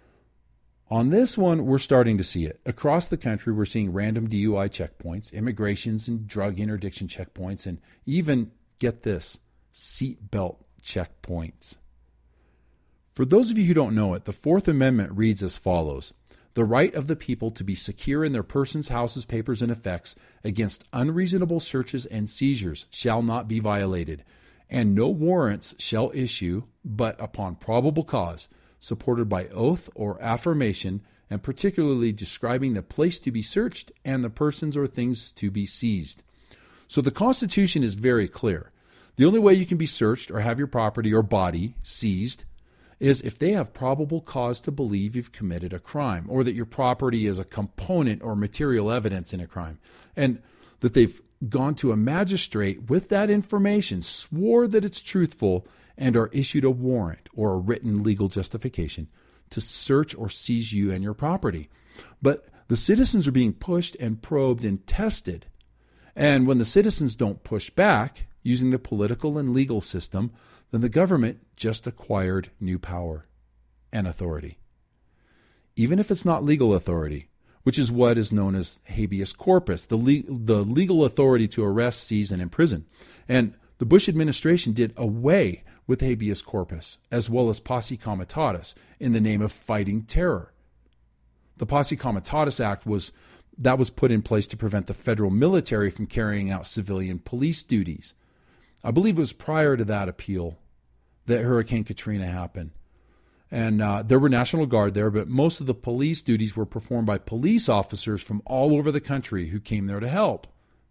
On this one, we're starting to see it. Across the country, we're seeing random DUI checkpoints, immigrations and drug interdiction checkpoints, and even, get this, seatbelt checkpoints. For those of you who don't know it, the Fourth Amendment reads as follows: the right of the people to be secure in their persons, houses, papers, and effects against unreasonable searches and seizures shall not be violated, and no warrants shall issue but upon probable cause, supported by oath or affirmation, and particularly describing the place to be searched and the persons or things to be seized. So the Constitution is very clear. The only way you can be searched or have your property or body seized is if they have probable cause to believe you've committed a crime, or that your property is a component or material evidence in a crime, and that they've gone to a magistrate with that information, swore that it's truthful, and are issued a warrant or a written legal justification to search or seize you and your property. But the citizens are being pushed and probed and tested. And when the citizens don't push back using the political and legal system, then the government just acquired new power and authority. Even if it's not legal authority, which is what is known as habeas corpus, the legal authority to arrest, seize, and imprison. And the Bush administration did away with habeas corpus, as well as posse comitatus, in the name of fighting terror. The Posse Comitatus Act was put in place to prevent the federal military from carrying out civilian police duties. I believe it was prior to that appeal that Hurricane Katrina happened. And there were National Guard there, but most of the police duties were performed by police officers from all over the country who came there to help.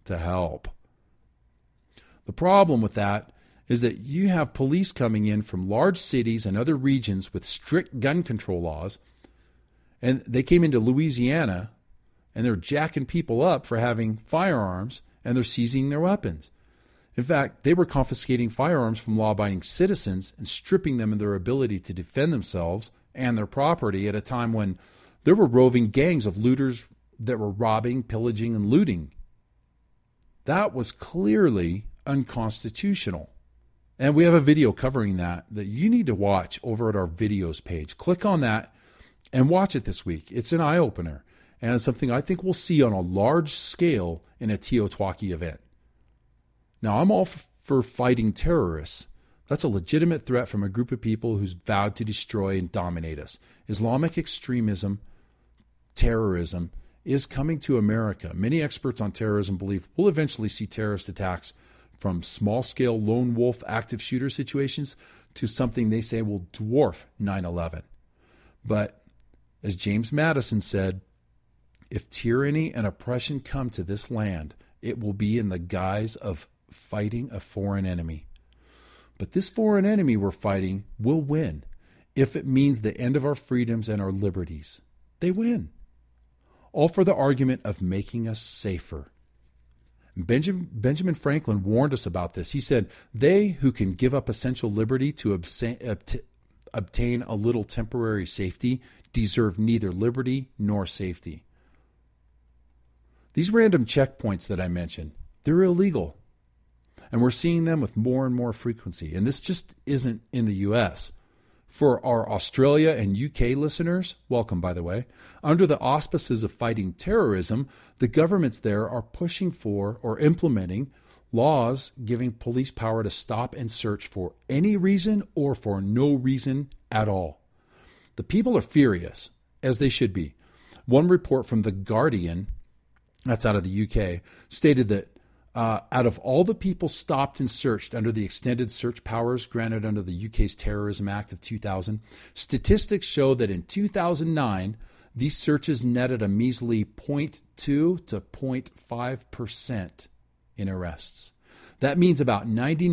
The problem with that is that you have police coming in from large cities and other regions with strict gun control laws, and they came into Louisiana, and they're jacking people up for having firearms, and they're seizing their weapons. In fact, they were confiscating firearms from law-abiding citizens and stripping them of their ability to defend themselves and their property at a time when there were roving gangs of looters that were robbing, pillaging, and looting. That was clearly unconstitutional. And we have a video covering that you need to watch over at our videos page. Click on that and watch it this week. It's an eye-opener, and it's something I think we'll see on a large scale in a Teotihuacan event. Now, I'm all for fighting terrorists. That's a legitimate threat from a group of people who's vowed to destroy and dominate us. Islamic extremism, terrorism, is coming to America. Many experts on terrorism believe we'll eventually see terrorist attacks from small-scale lone wolf active shooter situations to something they say will dwarf 9/11. But as James Madison said, if tyranny and oppression come to this land, it will be in the guise of fighting a foreign enemy. But this foreign enemy we're fighting will win if it means the end of our freedoms and our liberties. They win. All for the argument of making us safer. Benjamin Franklin warned us about this. He said, "They who can give up essential liberty to obtain a little temporary safety deserve neither liberty nor safety." These random checkpoints that I mentioned, they're illegal. And we're seeing them with more and more frequency. And this just isn't in the U.S. For our Australia and UK listeners, welcome, by the way, under the auspices of fighting terrorism, the governments there are pushing for or implementing laws giving police power to stop and search for any reason or for no reason at all. The people are furious, as they should be. One report from The Guardian, that's out of the UK, stated that out of all the people stopped and searched under the extended search powers granted under the UK's Terrorism Act of 2000, statistics show that in 2009, these searches netted a measly 0.2 to 0.5% in arrests. That means about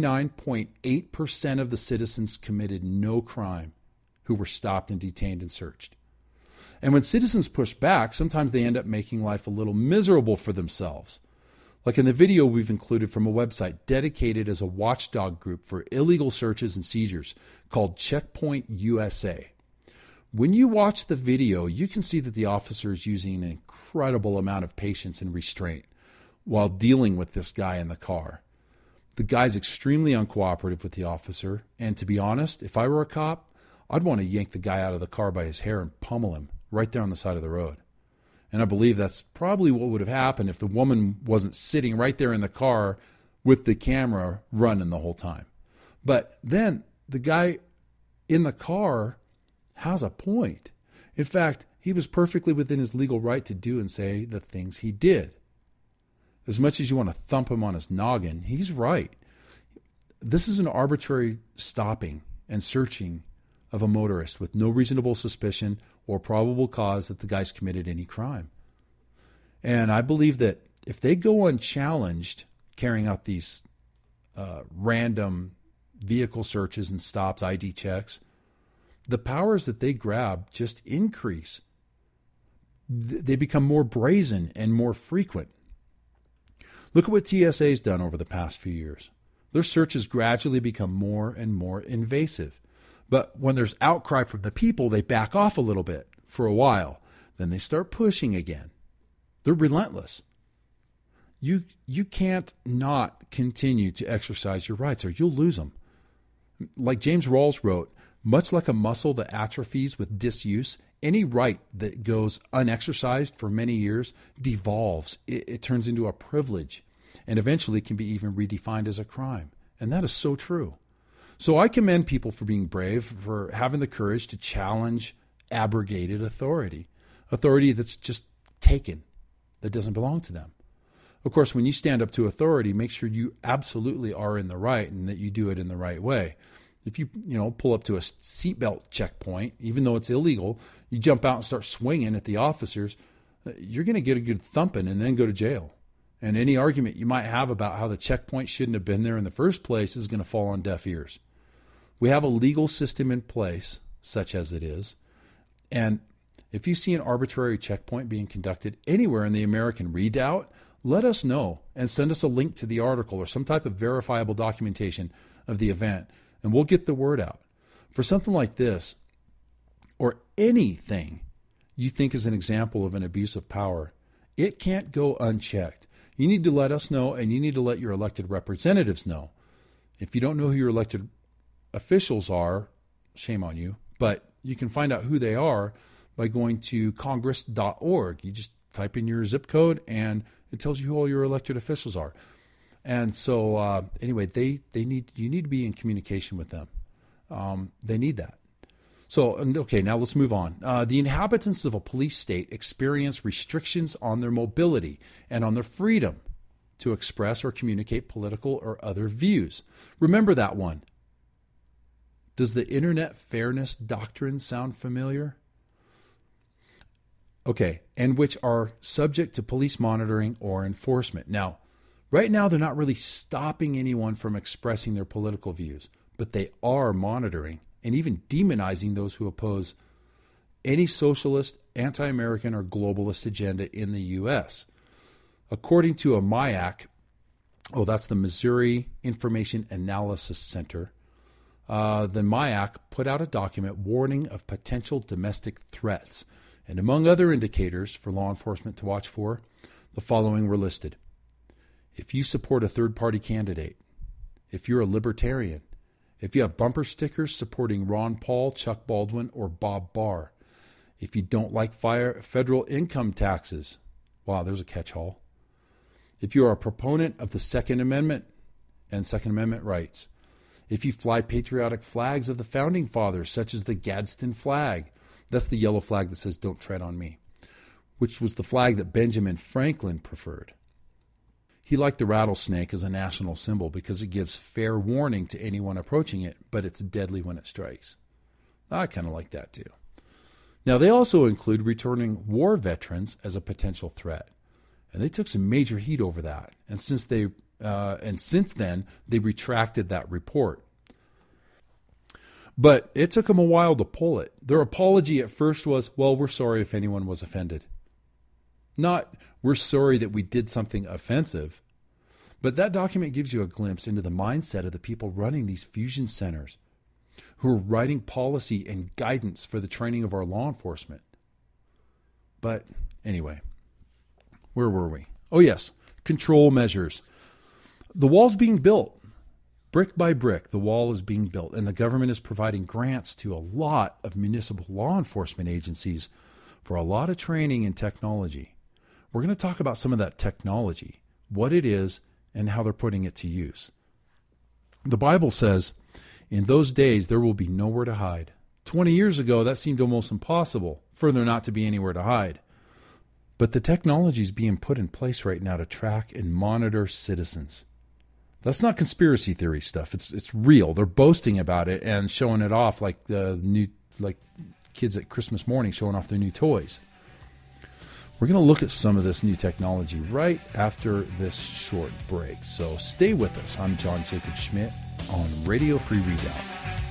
99.8% of the citizens committed no crime who were stopped and detained and searched. And when citizens push back, sometimes they end up making life a little miserable for themselves. Like in the video we've included from a website dedicated as a watchdog group for illegal searches and seizures called Checkpoint USA. When you watch the video, you can see that the officer is using an incredible amount of patience and restraint while dealing with this guy in the car. The guy's extremely uncooperative with the officer, and to be honest, if I were a cop, I'd want to yank the guy out of the car by his hair and pummel him right there on the side of the road. And I believe that's probably what would have happened if the woman wasn't sitting right there in the car with the camera running the whole time. But then the guy in the car has a point. In fact, he was perfectly within his legal right to do and say the things he did. As much as you want to thump him on his noggin, he's right. This is an arbitrary stopping and searching of a motorist with no reasonable suspicion or probable cause that the guy's committed any crime. And I believe that if they go unchallenged carrying out these random vehicle searches and stops, ID checks, the powers that they grab just increase. They become more brazen and more frequent. Look at what TSA's done over the past few years. Their searches gradually become more and more invasive. But when there's outcry from the people, they back off a little bit for a while. Then they start pushing again. They're relentless. You can't not continue to exercise your rights or you'll lose them. Like James Rawls wrote, much like a muscle that atrophies with disuse, any right that goes unexercised for many years devolves. It turns into a privilege and eventually can be even redefined as a crime. And that is so true. So I commend people for being brave, for having the courage to challenge abrogated authority that's just taken, that doesn't belong to them. Of course, when you stand up to authority, make sure you absolutely are in the right and that you do it in the right way. If you pull up to a seatbelt checkpoint, even though it's illegal, you jump out and start swinging at the officers, you're going to get a good thumping and then go to jail. And any argument you might have about how the checkpoint shouldn't have been there in the first place is going to fall on deaf ears. We have a legal system in place, such as it is, and if you see an arbitrary checkpoint being conducted anywhere in the American Redoubt, let us know and send us a link to the article or some type of verifiable documentation of the event, and we'll get the word out. For something like this, or anything you think is an example of an abuse of power, it can't go unchecked. You need to let us know, and you need to let your elected representatives know. If you don't know who your elected officials are, shame on you, but you can find out who they are by going to congress.org. You just type in your zip code, and it tells you who all your elected officials are. And so, anyway, you need to be in communication with them. They need that. So, okay, now let's move on. The inhabitants of a police state experience restrictions on their mobility and on their freedom to express or communicate political or other views. Remember that one. Does the Internet Fairness Doctrine sound familiar? Okay, and which are subject to police monitoring or enforcement. Now, right now, they're not really stopping anyone from expressing their political views, but they are monitoring and even demonizing those who oppose any socialist, anti-American, or globalist agenda in the U.S. According to a MIAC, that's the Missouri Information Analysis Center, the MIAC put out a document warning of potential domestic threats. And among other indicators for law enforcement to watch for, the following were listed. If you support a third-party candidate, if you're a libertarian, if you have bumper stickers supporting Ron Paul, Chuck Baldwin, or Bob Barr, if you don't like federal income taxes, wow, there's a catch-all. If you are a proponent of the Second Amendment and Second Amendment rights, if you fly patriotic flags of the Founding Fathers, such as the Gadsden flag, that's the yellow flag that says, "Don't tread on me," which was the flag that Benjamin Franklin preferred. He liked the rattlesnake as a national symbol because it gives fair warning to anyone approaching it, but it's deadly when it strikes. I kind of like that too. Now, they also include returning war veterans as a potential threat, and they took some major heat over that. And since then, they retracted that report. But it took them a while to pull it. Their apology at first was, well, we're sorry if anyone was offended. Not, we're sorry that we did something offensive. But that document gives you a glimpse into the mindset of the people running these fusion centers, who are writing policy and guidance for the training of our law enforcement. But anyway, where were we? Oh yes, control measures. The wall's being built. Brick by brick, the wall is being built, and the government is providing grants to a lot of municipal law enforcement agencies for a lot of training and technology. We're going to talk about some of that technology, what it is, and how they're putting it to use. The Bible says, in those days there will be nowhere to hide. 20 years ago, that seemed almost impossible, for there not to be anywhere to hide. But the technology is being put in place right now to track and monitor citizens. That's not conspiracy theory stuff. It's real. They're boasting about it and showing it off like kids at Christmas morning showing off their new toys. We're going to look at some of this new technology right after this short break. So stay with us. I'm John Jacob Schmidt on Radio Free Redoubt.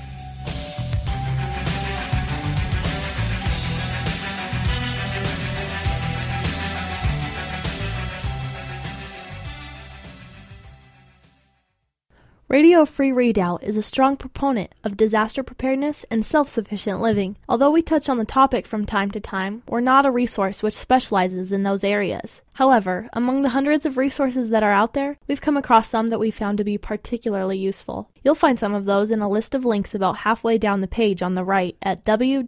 Radio Free Redoubt is a strong proponent of disaster preparedness and self-sufficient living. Although we touch on the topic from time to time, we're not a resource which specializes in those areas. However, among the hundreds of resources that are out there, we've come across some that we found to be particularly useful. You'll find some of those in a list of links about halfway down the page on the right at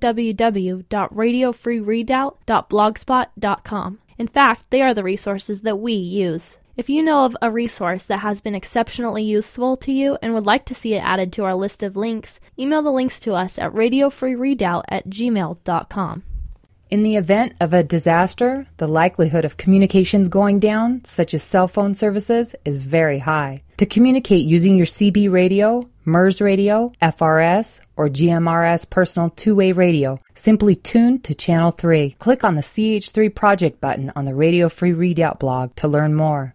www.radiofreeredoubt.blogspot.com. In fact, they are the resources that we use. If you know of a resource that has been exceptionally useful to you and would like to see it added to our list of links, email the links to us at radiofreeredoubt@gmail.com. In the event of a disaster, the likelihood of communications going down, such as cell phone services, is very high. To communicate using your CB radio, MERS radio, FRS, or GMRS personal two-way radio, simply tune to Channel 3. Click on the CH3 Project button on the Radio Free Redoubt blog to learn more.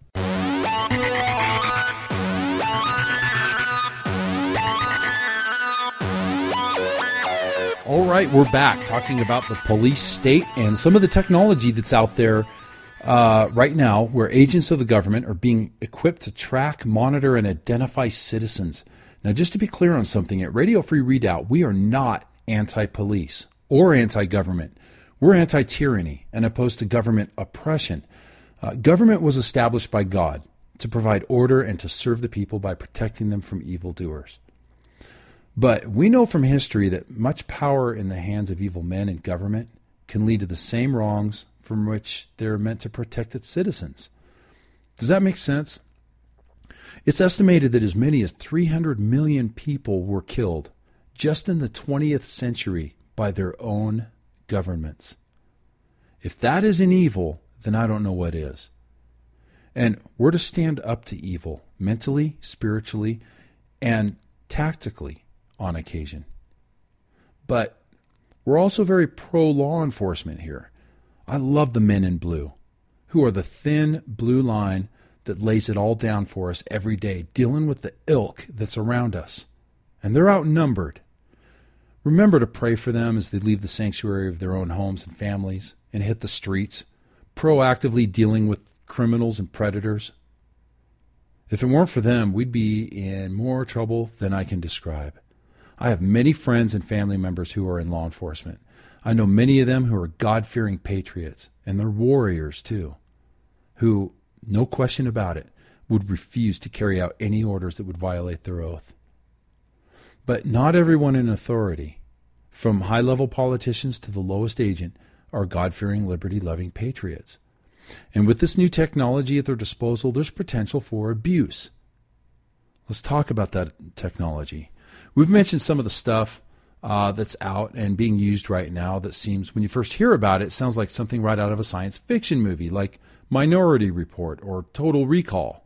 All right, we're back talking about the police state and some of the technology that's out there right now where agents of the government are being equipped to track, monitor, and identify citizens. Now, just to be clear on something, at Radio Free Readout, we are not anti-police or anti-government. We're anti-tyranny and opposed to government oppression. Government was established by God to provide order and to serve the people by protecting them from evildoers. But we know from history that much power in the hands of evil men in government can lead to the same wrongs from which they're meant to protect its citizens. Does that make sense? It's estimated that as many as 300 million people were killed just in the 20th century by their own governments. If that isn't evil, then I don't know what is. And we're to stand up to evil mentally, spiritually, and tactically on occasion. But we're also very pro-law enforcement here. I love the men in blue, who are the thin blue line that lays it all down for us every day, dealing with the ilk that's around us. And they're outnumbered. Remember to pray for them as they leave the sanctuary of their own homes and families and hit the streets, proactively dealing with criminals and predators. If it weren't for them, we'd be in more trouble than I can describe. I have many friends and family members who are in law enforcement. I know many of them who are God-fearing patriots, and they're warriors too, who, no question about it, would refuse to carry out any orders that would violate their oath. But not everyone in authority, from high-level politicians to the lowest agent, are God-fearing, liberty-loving patriots. And with this new technology at their disposal, there's potential for abuse. Let's talk about that technology. We've mentioned some of the stuff that's out and being used right now that seems, when you first hear about it, sounds like something right out of a science fiction movie, like Minority Report or Total Recall.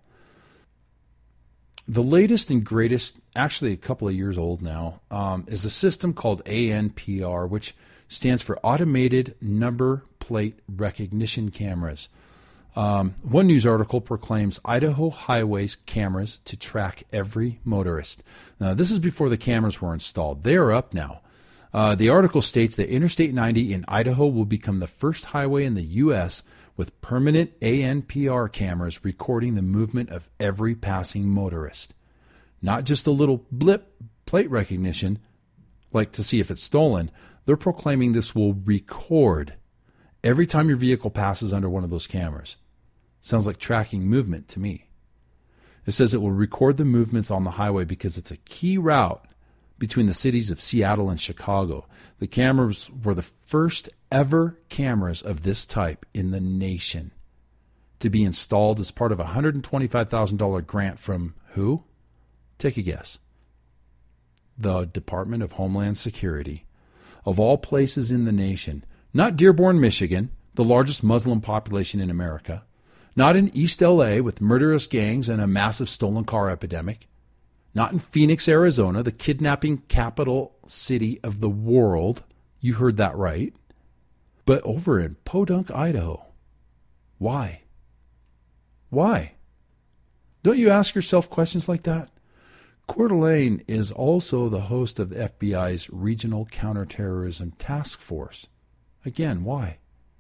The latest and greatest, actually a couple of years old now, is a system called ANPR, which stands for Automated Number Plate Recognition Cameras. One news article proclaims Idaho highways cameras to track every motorist. Now, this is before the cameras were installed. They are up now. The article states that Interstate 90 in Idaho will become the first highway in the U.S. with permanent ANPR cameras recording the movement of every passing motorist. Not just a little blip plate recognition, like to see if it's stolen. They're proclaiming this will record every time your vehicle passes under one of those cameras. Sounds like tracking movement to me. It says it will record the movements on the highway because it's a key route between the cities of Seattle and Chicago. The cameras were the first ever cameras of this type in the nation to be installed as part of a $125,000 grant from who? Take a guess. The Department of Homeland Security. Of all places in the nation, not Dearborn, Michigan, the largest Muslim population in America, not in East LA with murderous gangs and a massive stolen car epidemic, not in Phoenix, Arizona, the kidnapping capital city of the world, you heard that right, but over in Podunk, Idaho. Why? Why? Don't you ask yourself questions like that? Coeur d'Alene is also the host of the FBI's Regional Counterterrorism Task Force. Again, why?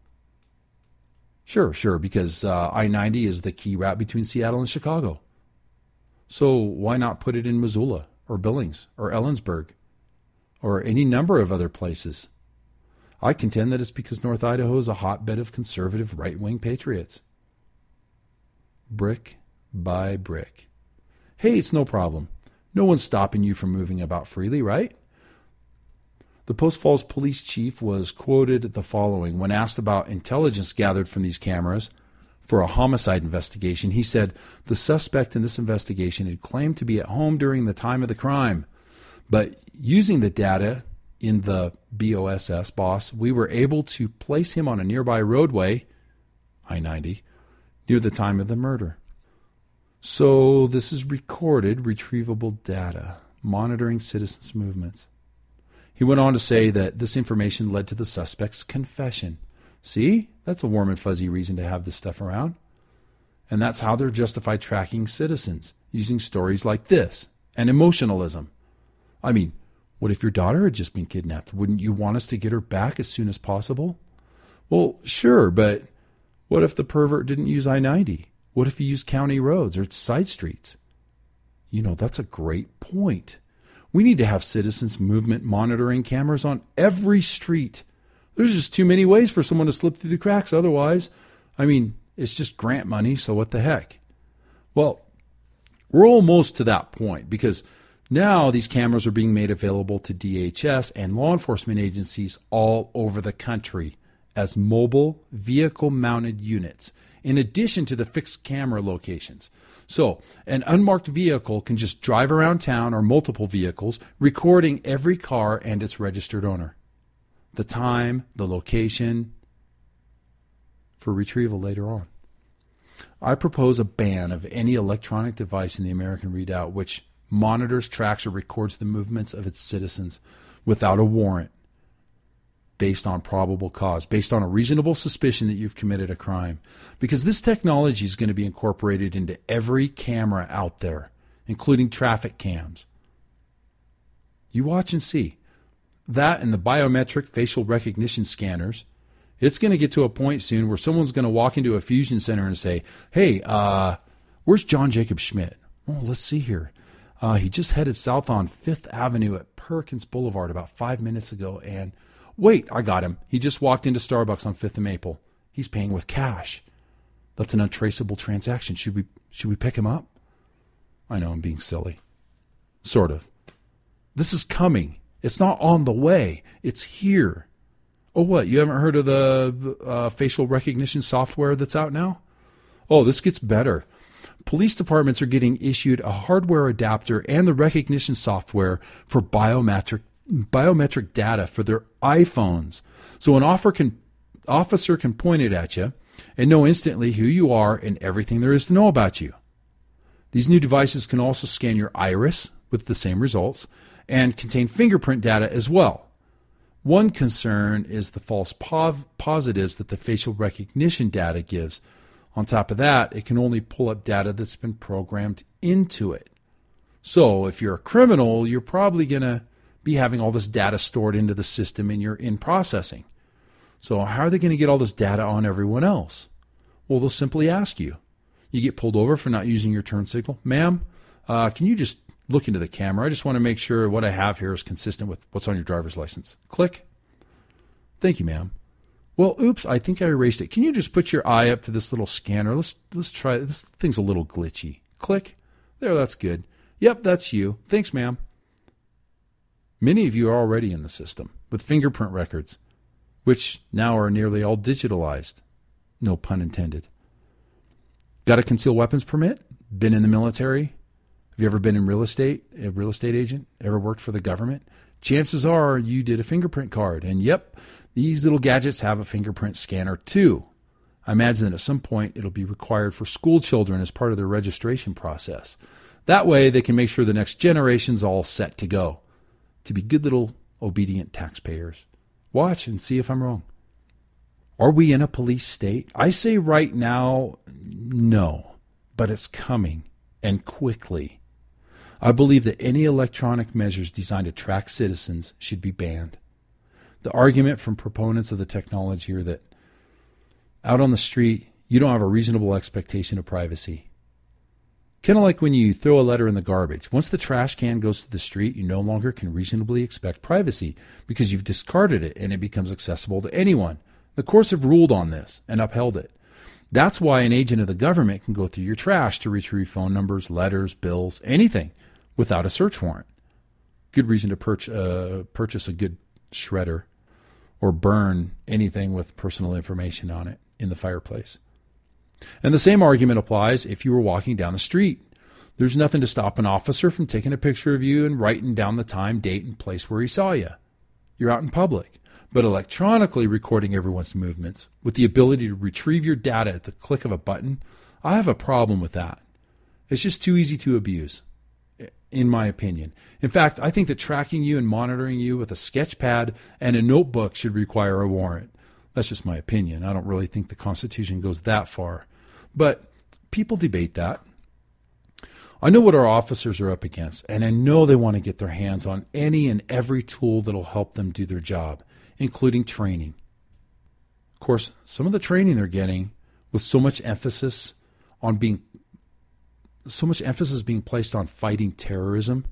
Sure, because I-90 is the key route between Seattle and Chicago. So why not put it in Missoula or Billings or Ellensburg or any number of other places? I contend that it's because North Idaho is a hotbed of conservative right-wing patriots. Brick by brick. Hey, it's no problem. No one's stopping you from moving about freely, right? The Post Falls police chief was quoted the following. When asked about intelligence gathered from these cameras for a homicide investigation, he said the suspect in this investigation had claimed to be at home during the time of the crime. But using the data in the BOSS, we were able to place him on a nearby roadway, I-90, near the time of the murder. So this is recorded, retrievable data, monitoring citizens' movements. He went on to say that this information led to the suspect's confession. See? That's a warm and fuzzy reason to have this stuff around. And that's how they're justified tracking citizens, using stories like this, and emotionalism. I mean, what if your daughter had just been kidnapped? Wouldn't you want us to get her back as soon as possible? Well, sure, but What if the pervert didn't use I-90? What if he used county roads or side streets? That's a great point. We need to have citizens movement monitoring cameras on every street. There's just too many ways for someone to slip through the cracks otherwise. It's just grant money, so what the heck? Well, we're almost to that point because now these cameras are being made available to DHS and law enforcement agencies all over the country as mobile vehicle-mounted units, in addition to the fixed camera locations. So an unmarked vehicle can just drive around town, or multiple vehicles, recording every car and its registered owner, the time, the location, for retrieval later on. I propose a ban of any electronic device in the American Redoubt which monitors, tracks, or records the movements of its citizens without a warrant, based on probable cause, based on a reasonable suspicion that you've committed a crime. Because this technology is going to be incorporated into every camera out there, including traffic cams. You watch and see. That and the biometric facial recognition scanners. It's going to get to a point soon where someone's going to walk into a fusion center and say, hey, where's John Jacob Schmidt? Oh, let's see here. He just headed south on 5th Avenue at Perkins Boulevard about 5 minutes ago. And wait, I got him. He just walked into Starbucks on 5th and Maple. He's paying with cash. That's an untraceable transaction. Should we pick him up? I know I'm being silly. Sort of. This is coming. It's not on the way. It's here. Oh, what? You haven't heard of the facial recognition software that's out now? Oh, this gets better. Police departments are getting issued a hardware adapter and the recognition software for biometric data for their iPhones. So an officer can point it at you and know instantly who you are and everything there is to know about you. These new devices can also scan your iris with the same results and contain fingerprint data as well. One concern is the false positives that the facial recognition data gives. On top of that, it can only pull up data that's been programmed into it. So if you're a criminal, you're probably going to be having all this data stored into the system and you're in processing. So how are they going to get all this data on everyone else? Well, they'll simply ask you. You get pulled over for not using your turn signal. Ma'am, can you just look into the camera? I just want to make sure what I have here is consistent with what's on your driver's license. Click. Thank you, ma'am. Well, oops, I think I erased it. Can you just put your eye up to this little scanner? Let's try it. This thing's a little glitchy. Click. There, that's good. Yep, that's you. Thanks, ma'am. Many of you are already in the system with fingerprint records, which now are nearly all digitalized. No pun intended. Got a concealed weapons permit? Been in the military? Have you ever been in real estate? A real estate agent? Ever worked for the government? Chances are you did a fingerprint card. And yep, these little gadgets have a fingerprint scanner too. I imagine that at some point it'll be required for school children as part of their registration process. That way they can make sure the next generation's all set to go, to be good little obedient taxpayers. Watch and see if I'm wrong. Are we in a police state? I say right now, no, but it's coming, and quickly. I believe that any electronic measures designed to track citizens should be banned. The argument from proponents of the technology are that out on the street, you don't have a reasonable expectation of privacy. Kind of like when you throw a letter in the garbage. Once the trash can goes to the street, you no longer can reasonably expect privacy because you've discarded it and it becomes accessible to anyone. The courts have ruled on this and upheld it. That's why an agent of the government can go through your trash to retrieve phone numbers, letters, bills, anything without a search warrant. Good reason to purchase a good shredder or burn anything with personal information on it in the fireplace. And the same argument applies if you were walking down the street. There's nothing to stop an officer from taking a picture of you and writing down the time, date, and place where he saw you. You're out in public. But electronically recording everyone's movements with the ability to retrieve your data at the click of a button, I have a problem with that. It's just too easy to abuse, in my opinion. In fact, I think that tracking you and monitoring you with a sketch pad and a notebook should require a warrant. That's just my opinion. I don't really think the Constitution goes that far. But people debate that. I know what our officers are up against, and I know they want to get their hands on any and every tool that'll help them do their job, including training. Of course, some of the training they're getting with so much emphasis being placed on fighting terrorism,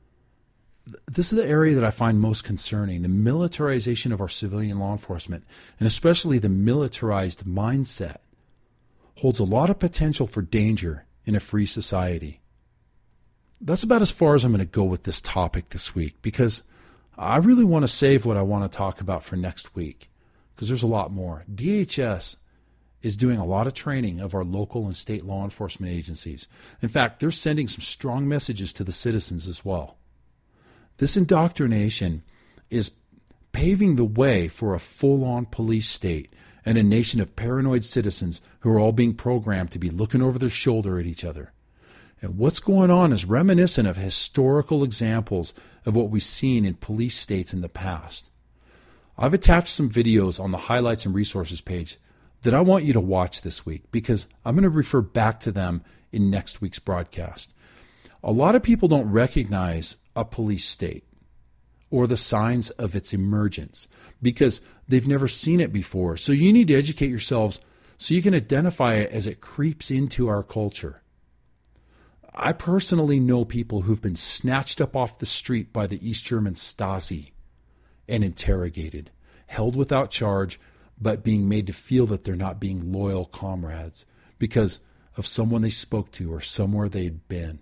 this is the area that I find most concerning. The militarization of our civilian law enforcement, and especially the militarized mindset, holds a lot of potential for danger in a free society. That's about as far as I'm going to go with this topic this week, because I really want to save what I want to talk about for next week, because there's a lot more. DHS is doing a lot of training of our local and state law enforcement agencies. In fact, they're sending some strong messages to the citizens as well. This indoctrination is paving the way for a full-on police state and a nation of paranoid citizens who are all being programmed to be looking over their shoulder at each other. And what's going on is reminiscent of historical examples of what we've seen in police states in the past. I've attached some videos on the highlights and resources page that I want you to watch this week, because I'm going to refer back to them in next week's broadcast. A lot of people don't recognize a police state or the signs of its emergence because they've never seen it before. So you need to educate yourselves so you can identify it as it creeps into our culture. I personally know people who've been snatched up off the street by the East German Stasi and interrogated, held without charge, but being made to feel that they're not being loyal comrades because of someone they spoke to or somewhere they'd been.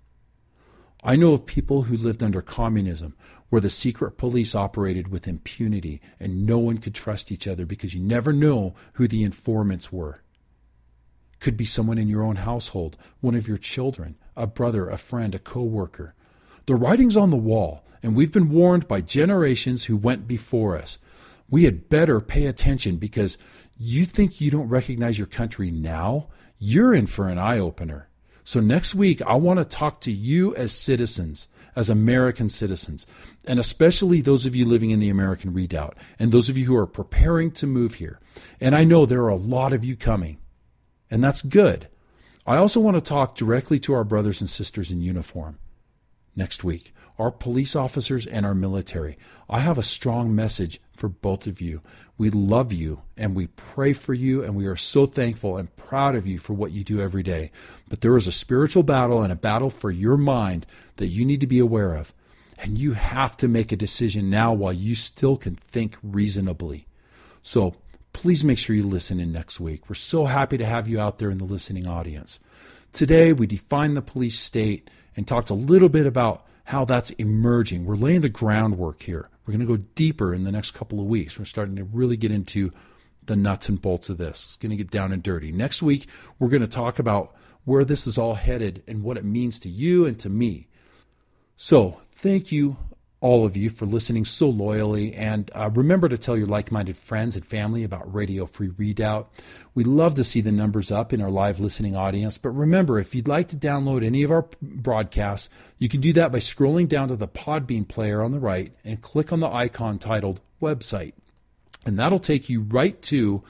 I know of people who lived under communism where the secret police operated with impunity and no one could trust each other because you never know who the informants were. Could be someone in your own household, one of your children, a brother, a friend, a co-worker. The writing's on the wall, and we've been warned by generations who went before us. We had better pay attention, because you think you don't recognize your country now? You're in for an eye-opener. So next week, I want to talk to you as citizens, as American citizens, and especially those of you living in the American Redoubt, and those of you who are preparing to move here. And I know there are a lot of you coming, and that's good. I also want to talk directly to our brothers and sisters in uniform next week, our police officers and our military. I have a strong message for both of you. We love you and we pray for you, and we are so thankful and proud of you for what you do every day. But there is a spiritual battle and a battle for your mind that you need to be aware of. And you have to make a decision now while you still can think reasonably. So please make sure you listen in next week. We're so happy to have you out there in the listening audience. Today, we defined the police state and talked a little bit about how that's emerging. We're laying the groundwork here. We're going to go deeper in the next couple of weeks. We're starting to really get into the nuts and bolts of this. It's going to get down and dirty. Next week, we're going to talk about where this is all headed and what it means to you and to me. So thank you, all of you, for listening so loyally. And remember to tell your like-minded friends and family about Radio Free Redoubt. We love to see the numbers up in our live listening audience. But remember, if you'd like to download any of our broadcasts, you can do that by scrolling down to the Podbean player on the right and click on the icon titled Website. And that'll take you right to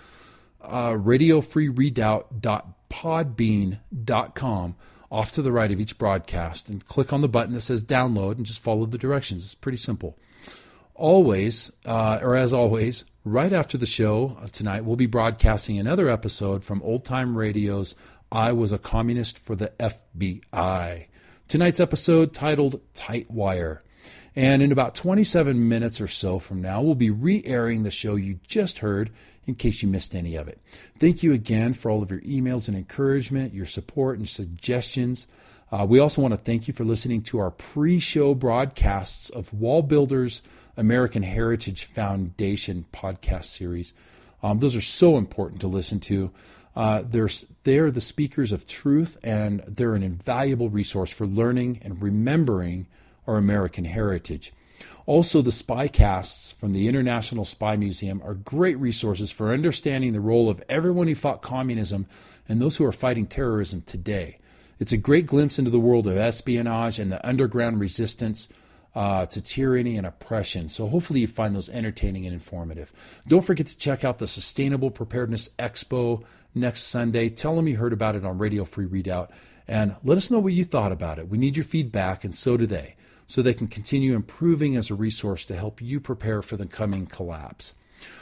radiofreeredoubt.podbean.com, off to the right of each broadcast, and click on the button that says download and just follow the directions. It's pretty simple. Always, or as always, right after the show tonight, we'll be broadcasting another episode from Old Time Radio's I Was a Communist for the FBI. Tonight's episode titled Tight Wire. And in about 27 minutes or so from now, we'll be re-airing the show you just heard in case you missed any of it. Thank you again for all of your emails and encouragement, your support and suggestions. We also want to thank you for listening to our pre-show broadcasts of Wall Builders American Heritage Foundation podcast series. Those are so important to listen to. They're the speakers of truth, and they're an invaluable resource for learning and remembering our American heritage. Also, the Spycasts from the International Spy Museum are great resources for understanding the role of everyone who fought communism and those who are fighting terrorism today. It's a great glimpse into the world of espionage and the underground resistance to tyranny and oppression. So hopefully you find those entertaining and informative. Don't forget to check out the Sustainable Preparedness Expo next Sunday. Tell them you heard about it on Radio Free Redoubt, and let us know what you thought about it. We need your feedback, and so do they, so they can continue improving as a resource to help you prepare for the coming collapse.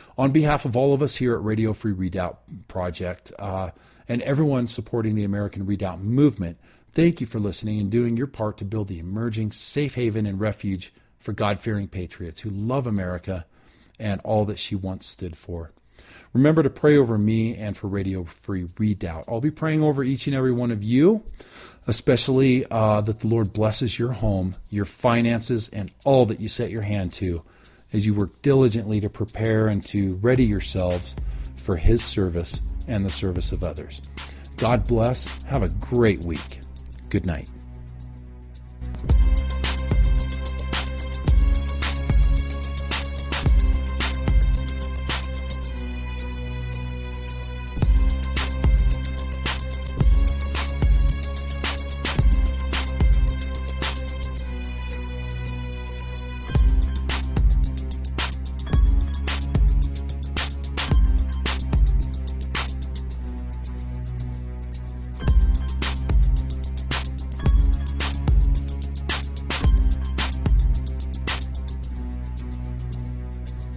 On behalf of all of us here at Radio Free Redoubt Project and everyone supporting the American Redoubt movement, thank you for listening and doing your part to build the emerging safe haven and refuge for God-fearing patriots who love America and all that she once stood for. Remember to pray over me and for Radio Free Redoubt. I'll be praying over each and every one of you, especially that the Lord blesses your home, your finances, and all that you set your hand to as you work diligently to prepare and to ready yourselves for His service and the service of others. God bless. Have a great week. Good night.